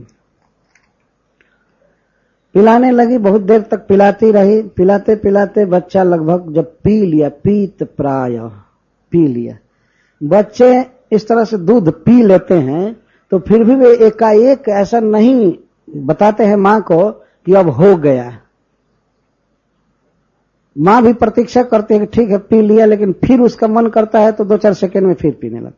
पिलाने लगी, बहुत देर तक पिलाती रही। पिलाते पिलाते बच्चा लगभग जब पी लिया, पीत प्राय पी लिया, बच्चे इस तरह से दूध पी लेते हैं तो फिर भी वे एकाएक ऐसा नहीं बताते हैं मां को कि अब हो गया। माँ भी प्रतीक्षा करती है कि ठीक है पी लिया, लेकिन फिर उसका मन करता है तो दो चार सेकंड में फिर पीने लगता।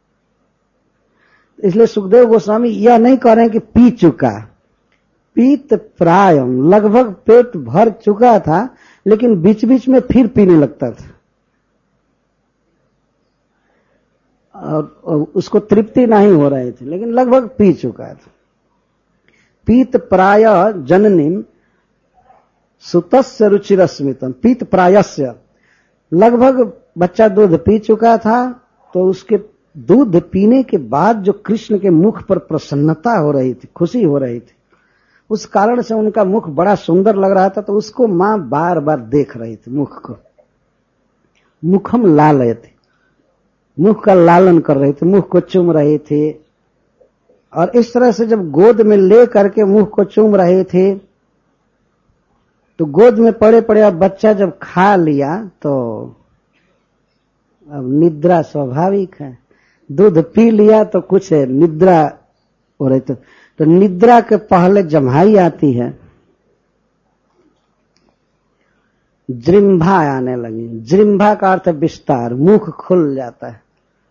इसलिए सुखदेव गोस्वामी यह नहीं कह रहे हैं कि पी चुका, पीत प्रायम, लगभग पेट भर चुका था लेकिन बीच बीच में फिर पीने लगता था और उसको तृप्ति नहीं हो रही थी, लेकिन लगभग पी चुका था। पीत प्राय जननीम सुतस्य रुचिरस्मितम, पीत प्रायस्य, लगभग बच्चा दूध पी चुका था तो उसके दूध पीने के बाद जो कृष्ण के मुख पर प्रसन्नता हो रही थी, खुशी हो रही थी, उस कारण से उनका मुख बड़ा सुंदर लग रहा था। तो उसको मां बार बार देख रही थी, मुख को, मुखम लालय थे, मुख का लालन कर रही थी, मुख को चूम रही थी। और इस तरह से जब गोद में ले करके मुख को चूम रहे थे तो गोद में पड़े पड़े अब बच्चा जब खा लिया तो अब निद्रा स्वाभाविक है, दूध पी लिया तो कुछ है, निद्रा हो रही। तो, तो निद्रा के पहले जम्हाई आती है, जृंभा आने लगी। जृंभा का अर्थ है विस्तार, मुख खुल जाता है।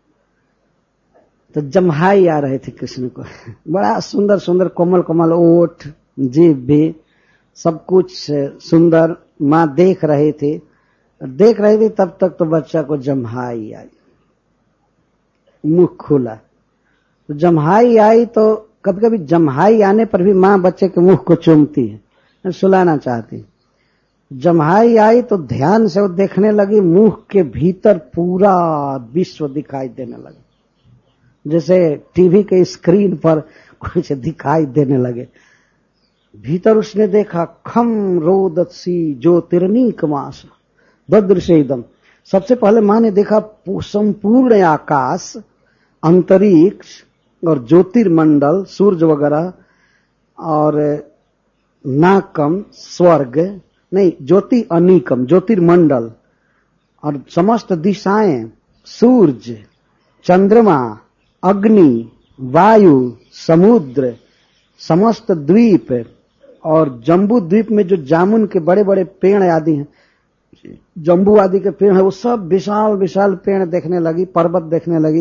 तो जम्हाई आ रहे थे कृष्ण को, बड़ा सुंदर सुंदर कोमल कोमल ओठ, जीभ भी, सब कुछ सुंदर मां देख रही थी। देख रही थी तब तक तो बच्चा को जम्हाई आई, मुख खुला। तो जम्हाई आई तो कभी कभी जम्हाई आने पर भी मां बच्चे के मुख को चूमती है, सुलाना चाहती। जम्हाई आई तो ध्यान से वो देखने लगी, मुख के भीतर पूरा विश्व दिखाई देने लगा, जैसे टीवी के स्क्रीन पर कुछ दिखाई देने लगे। भीतर उसने देखा, खम रोदसी ज्योतिर्नीक मास ददृशेदम। सबसे पहले मां ने देखा संपूर्ण आकाश, अंतरिक्ष और ज्योतिर्मंडल, सूर्य वगैरह, और नाकम स्वर्ग नहीं, ज्योति अनीकम, ज्योतिर्मंडल और समस्त दिशाएं, सूर्य, चंद्रमा, अग्नि, वायु, समुद्र, समस्त द्वीप और जम्बू द्वीप में जो जामुन के बड़े बड़े पेड़ आदि हैं, जम्बू आदि के पेड़ है, वो सब विशाल विशाल पेड़ देखने लगी, पर्वत देखने लगी।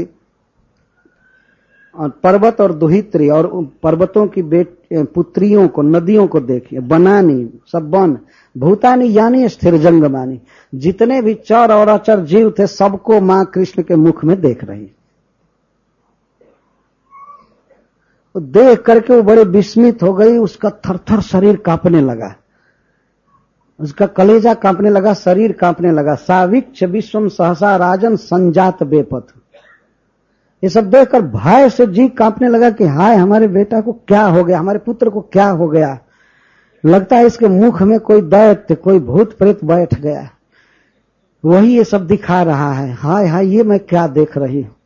और पर्वत और दुहित्री और पर्वतों की बेट पुत्रियों को, नदियों को देखिए, बनानी, सब वन, भूतानी यानी स्थिर जंगमानी, जितने भी चर और अचर जीव थे सबको मां कृष्ण के मुख में देख रही। देख करके वो बड़े विस्मित हो गई, उसका थरथर शरीर कांपने लगा, उसका कलेजा कांपने लगा, शरीर कांपने लगा। साविक्ष विश्वम सहसा राजन संजात बेपथ, ये सब देखकर भय से जी कांपने लगा कि हाय हमारे बेटा को क्या हो गया, हमारे पुत्र को क्या हो गया, लगता है इसके मुख में कोई दैत्य, कोई भूत प्रेत बैठ गया, वही ये सब दिखा रहा है, हाय हाय ये मैं क्या देख रही हूं।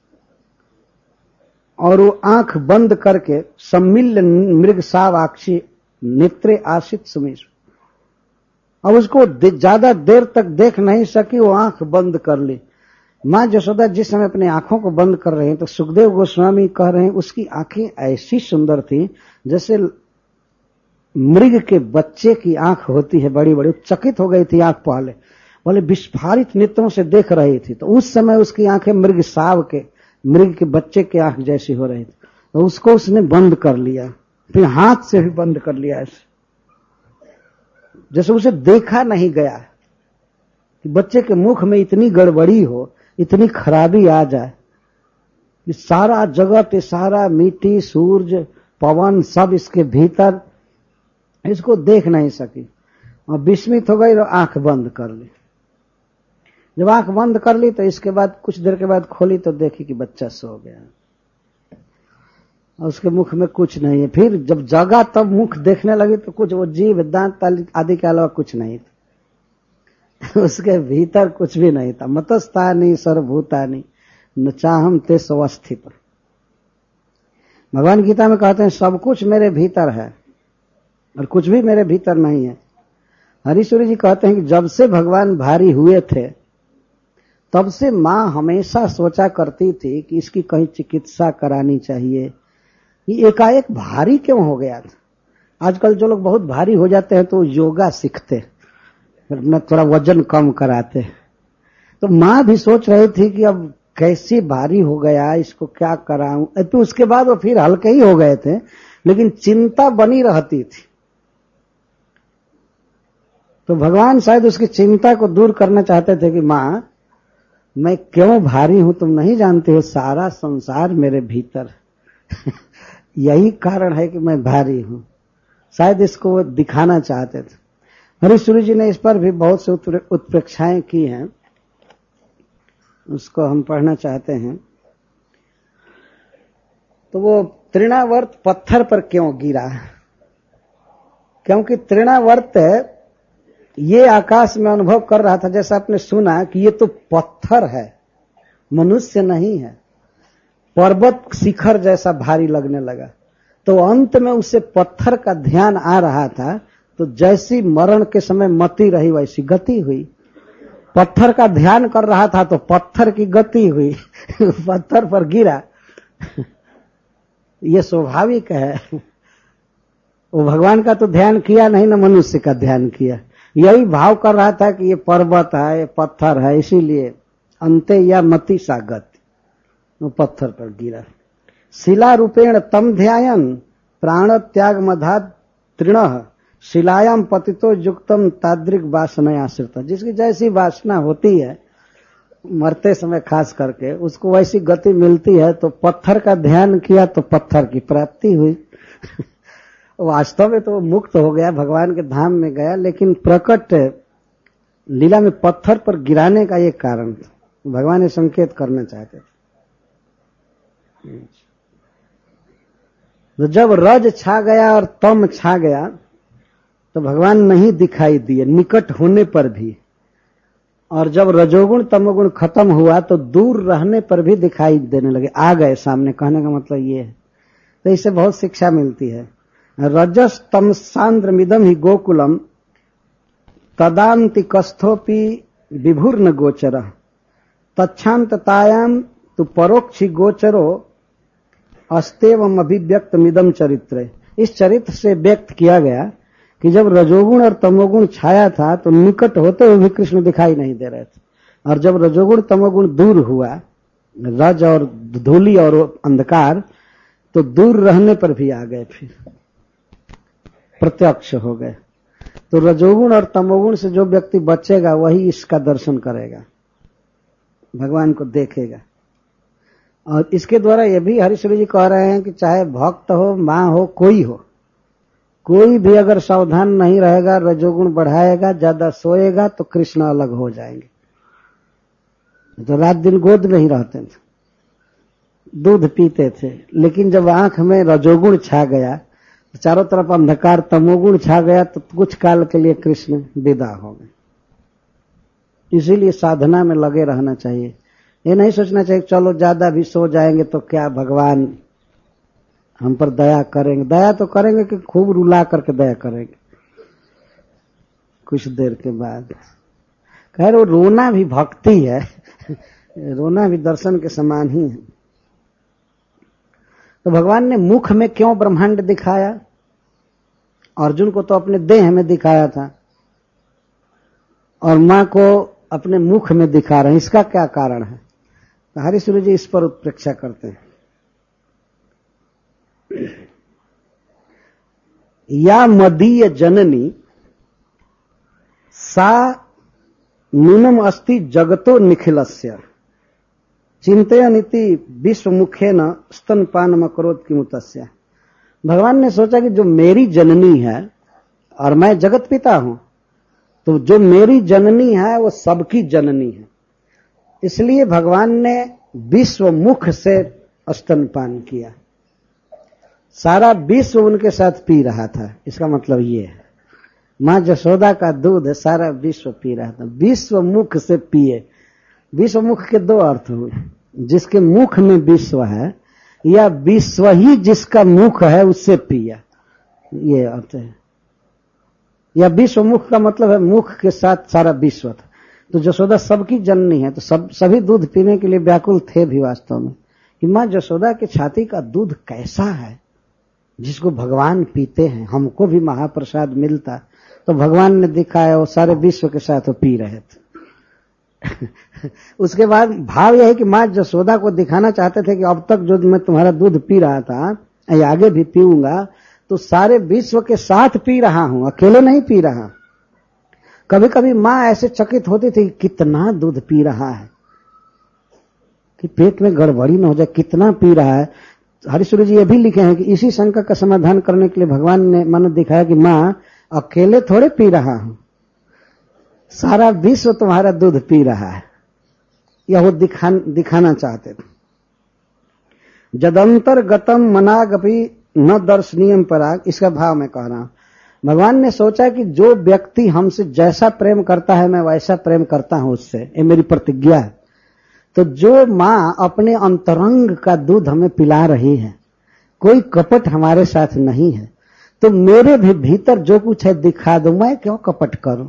और वो आंख बंद करके सम्मिल्य मृग सावाक्षी नेत्रे आशित सुमेश, अब उसको ज्यादा देर तक देख नहीं सकी, वो आंख बंद कर ली। मां यशोदा जिस समय अपने आंखों को बंद कर रहे हैं तो सुखदेव गोस्वामी कह रहे हैं उसकी आंखें ऐसी सुंदर थी जैसे मृग के बच्चे की आंख होती है, बड़ी बड़ी। चकित हो गई थी आंख, पहले बोले विस्फारित नेत्रों से देख रही थी। तो उस समय उसकी आंखें मृग साव के, मृग के बच्चे की आंख जैसी हो रही थी। तो उसको उसने बंद कर लिया, फिर हाथ से भी बंद कर लिया, ऐसे जैसे उसे देखा नहीं गया कि बच्चे के मुख में इतनी गड़बड़ी हो, इतनी खराबी आ जाए कि सारा जगत, सारा मिट्टी, सूरज, पवन सब इसके भीतर, इसको देख नहीं सकी और विस्मित हो गई और आंख बंद कर ली। जब आंख बंद कर ली तो इसके बाद कुछ देर के बाद खोली तो देखी कि बच्चा सो गया और उसके मुख में कुछ नहीं है। फिर जब जगा तब मुख देखने लगी तो कुछ वो जीभ, दांत आदि के अलावा कुछ नहीं था, उसके भीतर कुछ भी नहीं था। मतस्तानी सर्वभूतानि न चाहम ते स्वस्थित। भगवान गीता में कहते हैं सब कुछ मेरे भीतर है और कुछ भी मेरे भीतर नहीं है। हरीश्वरी जी कहते हैं कि जब से भगवान भारी हुए थे तब से मां हमेशा सोचा करती थी कि इसकी कहीं चिकित्सा करानी चाहिए, ये एकाएक भारी क्यों हो गया था। आजकल जो लोग बहुत भारी हो जाते हैं तो योगा सीखते, अपना थोड़ा वजन कम कराते। तो माँ भी सोच रही थी कि अब कैसे भारी हो गया, इसको क्या कराऊं। तो उसके बाद वो फिर हल्के ही हो गए थे, लेकिन चिंता बनी रहती थी। तो भगवान शायद उसकी चिंता को दूर करना चाहते थे कि माँ, मैं क्यों भारी हूं तुम नहीं जानते हो, सारा संसार मेरे भीतर यही कारण है कि मैं भारी हूं। शायद इसको वो दिखाना चाहते थे। हरीश्वरी जी ने इस पर भी बहुत से उत्प्रेक्षाएं की हैं, उसको हम पढ़ना चाहते हैं। तो वो तृणावर्त पत्थर पर क्यों गिरा? क्योंकि तृणावर्त ये आकाश में अनुभव कर रहा था, जैसा आपने सुना कि ये तो पत्थर है, मनुष्य नहीं है। पर्वत शिखर जैसा भारी लगने लगा। तो अंत में उसे पत्थर का ध्यान आ रहा था। तो जैसी मरण के समय मति रही वैसी गति हुई। पत्थर का ध्यान कर रहा था तो पत्थर की गति हुई पत्थर पर गिरा। ये स्वाभाविक है। वो भगवान का तो ध्यान किया नहीं, ना मनुष्य का ध्यान किया। यही भाव कर रहा था कि ये पर्वत है, ये पत्थर है, इसीलिए अंते या मति सा गति, वो पत्थर पर गिरा। शिला रूपेण तम ध्यायन प्राण त्याग मधा तृण शिलायाम पतितो युक्तम ताद्रिक वासना आश्रित। जिसकी जैसी वासना होती है मरते समय खास करके, उसको वैसी गति मिलती है। तो पत्थर का ध्यान किया तो पत्थर की प्राप्ति हुई। वास्तव में तो मुक्त हो गया, भगवान के धाम में गया, लेकिन प्रकट लीला में पत्थर पर गिराने का ये कारण था। भगवान ये संकेत करना चाहते थे। तो जब रज छा गया और तम छा गया तो भगवान नहीं दिखाई दिए निकट होने पर भी। और जब रजोगुण तमोगुण खत्म हुआ तो दूर रहने पर भी दिखाई देने लगे, आ गए सामने। कहने का मतलब ये है। तो इससे बहुत शिक्षा मिलती है। रजस तम सांद्रमिदम ही गोकुलम तदांति कस्थोपि विभुर्न गोचर तच्छांततायाम तु परोक्षि गोचरो अस्तेवम अभिव्यक्त मिदम चरित्र। इस चरित्र से व्यक्त किया गया कि जब रजोगुण और तमोगुण छाया था तो निकट होते हुए भी कृष्ण दिखाई नहीं दे रहे थे, और जब रजोगुण तमोगुण दूर हुआ, रज और धूली और अंधकार, तो दूर रहने पर भी आ गए, फिर प्रत्यक्ष हो गए। तो रजोगुण और तमोगुण से जो व्यक्ति बचेगा वही इसका दर्शन करेगा, भगवान को देखेगा। और इसके द्वारा ये भी हरीश्वरी जी कह रहे हैं कि चाहे भक्त हो, माँ हो, कोई हो, कोई भी अगर सावधान नहीं रहेगा, रजोगुण बढ़ाएगा, ज्यादा सोएगा, तो कृष्ण अलग हो जाएंगे। तो रात दिन गोद में ही रहते थे, दूध पीते थे, लेकिन जब आंख में रजोगुण छा गया, चारों तरफ अंधकार तमोगुण छा गया, तो कुछ काल के लिए कृष्ण विदा हो गए। इसीलिए साधना में लगे रहना चाहिए। ये नहीं सोचना चाहिए चलो ज्यादा भी सो जाएंगे तो क्या भगवान हम पर दया करेंगे। दया तो करेंगे कि खूब रुला करके दया करेंगे कुछ देर के बाद। खैर वो रोना भी भक्ति है, रोना भी दर्शन के समान ही है। तो भगवान ने मुख में क्यों ब्रह्मांड दिखाया? अर्जुन को तो अपने देह में दिखाया था, और मां को अपने मुख में दिखा रहे हैं। इसका क्या कारण है? तो हरीश्वरी जी इस पर उत्प्रेक्षा करते हैं। या मदीय जननी सा नूनम अस्ति जगतो निखिलस्य चिंतयनिति विश्वमुखेन स्तनपानम अकरोत् किमुतस्य। भगवान ने सोचा कि जो मेरी जननी है, और मैं जगत पिता हूं, तो जो मेरी जननी है वो सबकी जननी है। इसलिए भगवान ने विश्वमुख से स्तनपान किया। सारा विश्व उनके साथ पी रहा था। इसका मतलब ये है, मां जशोदा का दूध सारा विश्व पी रहा था। विश्वमुख से पिए। विश्वमुख के दो अर्थ हुए, जिसके मुख में विश्व है, या विश्व ही जिसका मुख है उससे पिया, ये अर्थ है। या विश्वमुख का मतलब है मुख के साथ सारा विश्व था। तो जशोदा सबकी जननी है, तो सब सभी दूध पीने के लिए व्याकुल थे भी वास्तव में, कि मां जशोदा के छाती का दूध कैसा है जिसको भगवान पीते हैं, हमको भी महाप्रसाद मिलता तो भगवान ने दिखाया वो सारे विश्व के साथ वो पी रहे थे। उसके बाद भाव यह है कि माँ यशोदा को दिखाना चाहते थे कि अब तक जो मैं तुम्हारा दूध पी रहा था आगे भी पीऊंगा, तो सारे विश्व के साथ पी रहा हूं, अकेले नहीं पी रहा। कभी कभी माँ ऐसे चकित होती थी कितना दूध पी रहा है कि पेट में गड़बड़ी न हो जाए, कितना पी रहा है। हरिश्वरी जी ये भी लिखे हैं कि इसी शंका का समाधान करने के लिए भगवान ने मन दिखाया कि माँ अकेले थोड़े पी रहा हूं, सारा विश्व तुम्हारा दूध पी रहा है। यह वो दिखा, दिखाना चाहते थे। जदंतर गतम मनागपि न दर्शनीयम पराग, इसका भाव मैं कह रहा हूं। भगवान ने सोचा कि जो व्यक्ति हमसे जैसा प्रेम करता है मैं वैसा प्रेम करता हूं उससे, ये मेरी प्रतिज्ञा है। तो जो माँ अपने अंतरंग का दूध हमें पिला रही है, कोई कपट हमारे साथ नहीं है, तो मेरे भी भीतर जो कुछ है दिखा दो, मैं क्यों कपट करूं।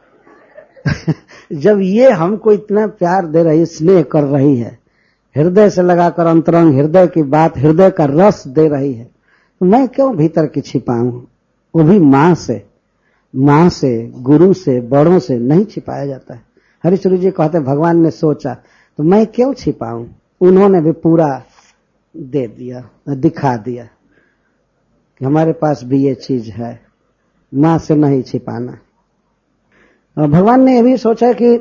जब ये हमको इतना प्यार दे रही, स्नेह कर रही है, हृदय से लगाकर अंतरंग हृदय की बात, हृदय का रस दे रही है, तो मैं क्यों भीतर की छिपाऊं। वो भी मां से, मां से, गुरु से, बड़ों से नहीं छिपाया जाता है। हरिश्वरी जी कहते भगवान ने सोचा तो मैं क्यों छिपाऊं, उन्होंने भी पूरा दे दिया, दिखा दिया कि हमारे पास भी ये चीज है, मां से नहीं छिपाना। और भगवान ने यह भी सोचा कि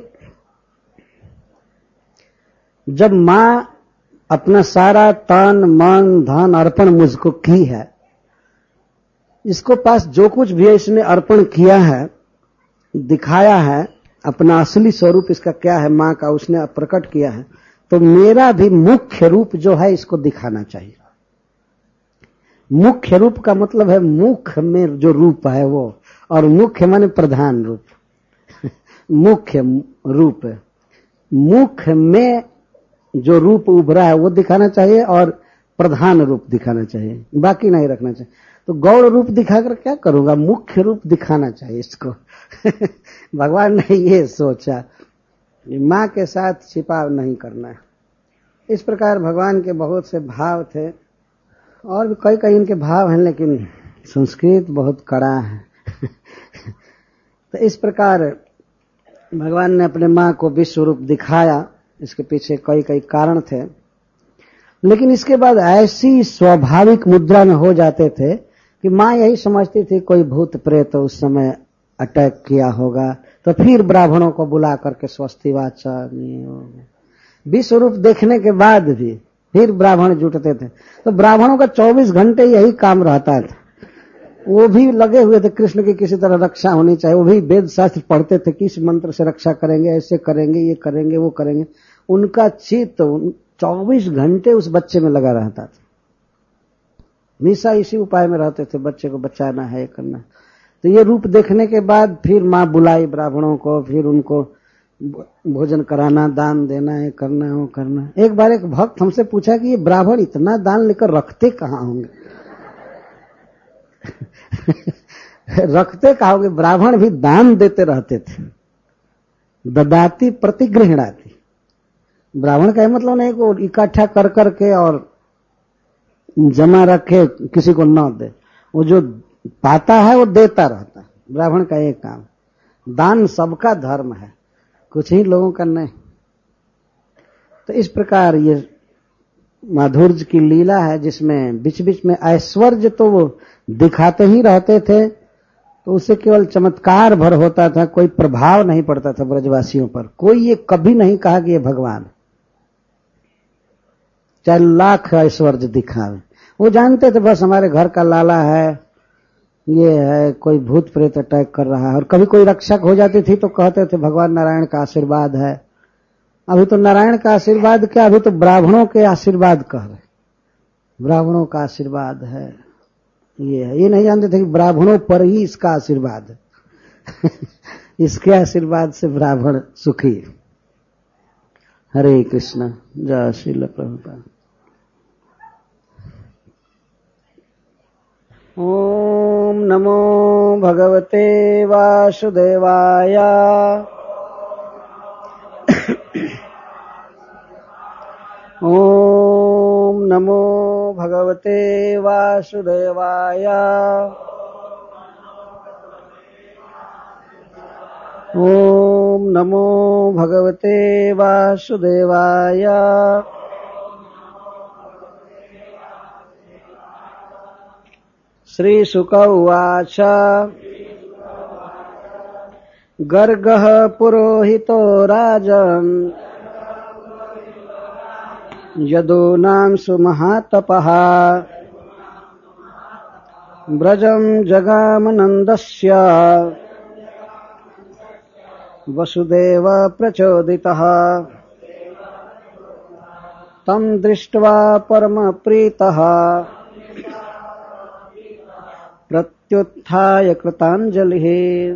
जब मां अपना सारा तन मन धन अर्पण मुझको की है, इसको पास जो कुछ भी इसने अर्पण किया है, दिखाया है, अपना असली स्वरूप इसका क्या है मां का उसने प्रकट किया है, तो मेरा भी मुख्य रूप जो है इसको दिखाना चाहिए। मुख्य रूप का मतलब है मुख में जो रूप है वो, और मुख्य माने प्रधान रूप। मुख्य रूप, मुख में जो रूप उभरा है वो दिखाना चाहिए और प्रधान रूप दिखाना चाहिए, बाकी नहीं रखना चाहिए। तो गौड़ रूप दिखाकर क्या करूंगा, मुख्य रूप दिखाना चाहिए इसको। भगवान ने ये सोचा मां के साथ छिपाव नहीं करना है। इस प्रकार भगवान के बहुत से भाव थे, और भी कई कई इनके भाव हैं, लेकिन संस्कृत बहुत कड़ा है। तो इस प्रकार भगवान ने अपने मां को विश्व रूप दिखाया। इसके पीछे कई कई कारण थे, लेकिन इसके बाद ऐसी स्वाभाविक मुद्रा में हो जाते थे कि मां यही समझती थी कोई भूत प्रेत उस समय अटैक किया होगा, तो फिर ब्राह्मणों को बुला करके स्वस्ति वाचा विश्व रूप देखने के बाद भी फिर ब्राह्मण जुटते थे। तो ब्राह्मणों का चौबीस घंटे यही काम रहता था, वो भी लगे हुए थे कृष्ण की किसी तरह रक्षा होनी चाहिए। वो भी वेद शास्त्र पढ़ते थे, किस मंत्र से रक्षा करेंगे, ऐसे करेंगे, ये करेंगे, वो करेंगे। उनका चित्त चौबीस घंटे उस बच्चे में लगा रहता था, हमेशा इसी उपाय में रहते थे, बच्चे को बचाना है, ये करना है। तो ये रूप देखने के बाद फिर माँ बुलाई ब्राह्मणों को, फिर उनको भोजन कराना, दान देना है, करना है, वो करना है। एक बार एक भक्त हमसे पूछा कि ये ब्राह्मण इतना दान लेकर रखते कहाँ होंगे। रखते कहाँ होंगे, ब्राह्मण भी दान देते रहते थे। ददाती प्रतिगृहणाति, ब्राह्मण का मतलब नहीं को इकट्ठा कर करके और जमा रखे किसी को न दे, वो जो पाता है वो देता रहता है। ब्राह्मण का एक काम, दान सबका धर्म है, कुछ ही लोगों का नहीं। तो इस प्रकार ये माधुर्य की लीला है, जिसमें बीच बीच में ऐश्वर्य तो वो दिखाते ही रहते थे, तो उससे केवल चमत्कार भर होता था, कोई प्रभाव नहीं पड़ता था ब्रजवासियों पर। कोई ये कभी नहीं कहा कि ये भगवान, चाहे लाख ऐश्वर्य दिखावे। वो जानते थे बस हमारे घर का लाला है, ये है, कोई भूत प्रेत अटैक कर रहा है। और कभी कोई रक्षक हो जाती थी तो कहते थे भगवान नारायण का आशीर्वाद है। अभी तो नारायण का आशीर्वाद क्या, अभी तो ब्राह्मणों के आशीर्वाद कह रहे, ब्राह्मणों का आशीर्वाद है, ये है। ये नहीं जानते थे कि ब्राह्मणों पर ही इसका आशीर्वाद है। इसके आशीर्वाद से ब्राह्मण सुखी। हरे कृष्ण, जय श्रील प्रभुपाद। ओम नमो भगवते वासुदेवाय। ओम नमो भगवते वासुदेवाय। ओम नमो भगवते वासुदेवाय। श्रीशुक उवाच गर्गः पुरोहितो राजन् यदूनां सुमहातपः व्रजं जगामनन्दस्य वसुदेव प्रचोदितः तं दृष्ट्वा परमप्रीतः प्रत्युत्थाय कृताञ्जलिः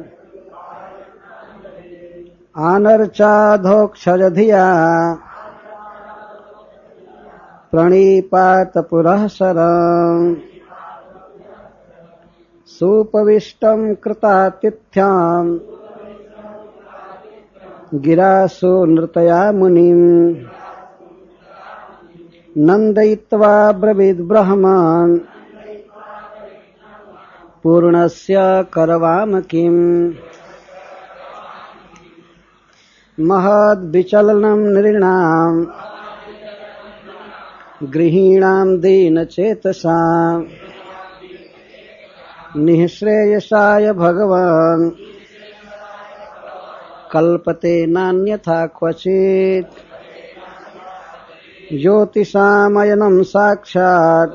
आनर्चाधोक्षजधिया प्रणीपात पुरःसरम् सुपविष्टं कृतातिथ्याम् गिरासु नृतया मुनिम् नन्दयित्वा ब्रवीद् ब्रह्मन् पूर्णस्य करवाम किम् महद्विचलनं नृणाम् गृहीणां दीनचेतसाम् निःश्रेयसाय भगवान् कल्पते नान्यथा क्वचित् ज्योतिषामयनं साक्षात्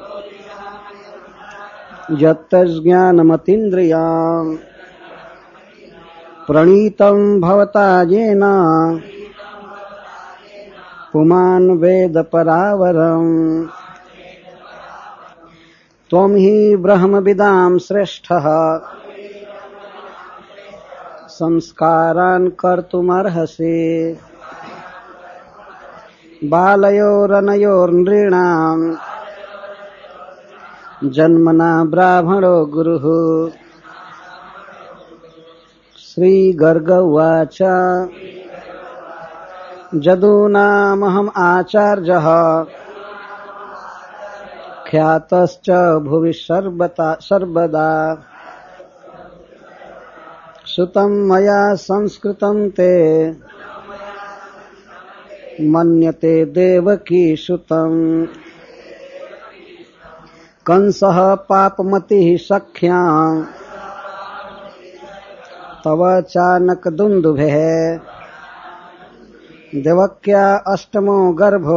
यत्तज्ज्ञानमतीन्द्रियाम् प्रणीतं भवता येन पुमान् वेद परावरम् त्वं हि ब्रह्मविदां श्रेष्ठः संस्कारान् कर्तुमर्हसि बालयोरनयोर्नृणाम् जन्मना ब्राह्मणो गुरुः। श्रीगर्ग उवाच जदूनामहम् आचार्यः ख्यातश्च भुवि सर्वदा श्रुतं मया संस्कृतं ते मन्यते देवकी श्रुतम् कंसः पापमतिः सख्यां तव चानकदुन्दुभेः देवक्या अष्टमो गर्भो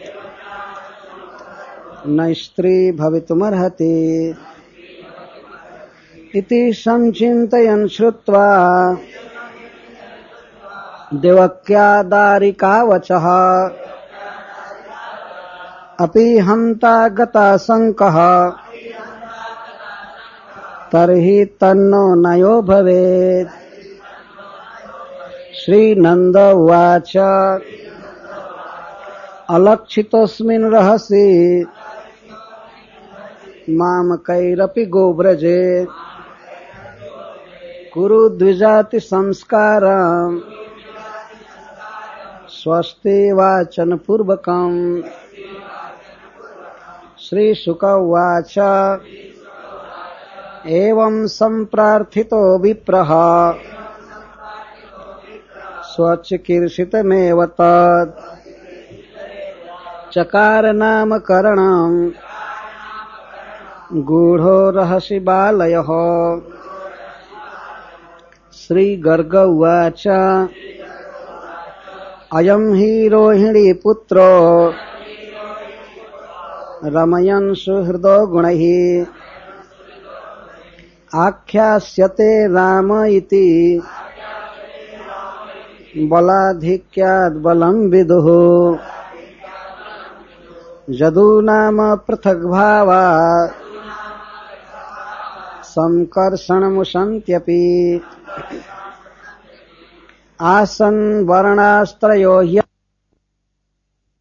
न स्त्री भवितुमर्हति इति संचिन्तयन् श्रुत्वा देवक्या दारिकावचः अपि हन्ता गता शङ्कः तर्हि तन्नो नयो भवेत्। श्रीनन्द उवाच अलक्षितोऽस्मिन् रहसि मामकैरपि गोव्रजे कुरु द्विजाति संस्कारम् स्वस्ति वाचन पूर्वकम्। श्रीशुक उवाच एवं सम्प्रार्थितो विप्रः स्वचिकीर्षितमेव तत् चकार नामकरणम् गूढो रहसि बालयः। श्रीगर्ग उवाच अयं हि रोहिणी पुत्रो रमयन् सुहृदो गुणैः आख्यास्यते राम इति बलाधिक्याद् बलं विदुः जदूनाम पृथग्भावा संकर्षणमुशन्त्यपि आसन् वर्णास्त्रयो ह्य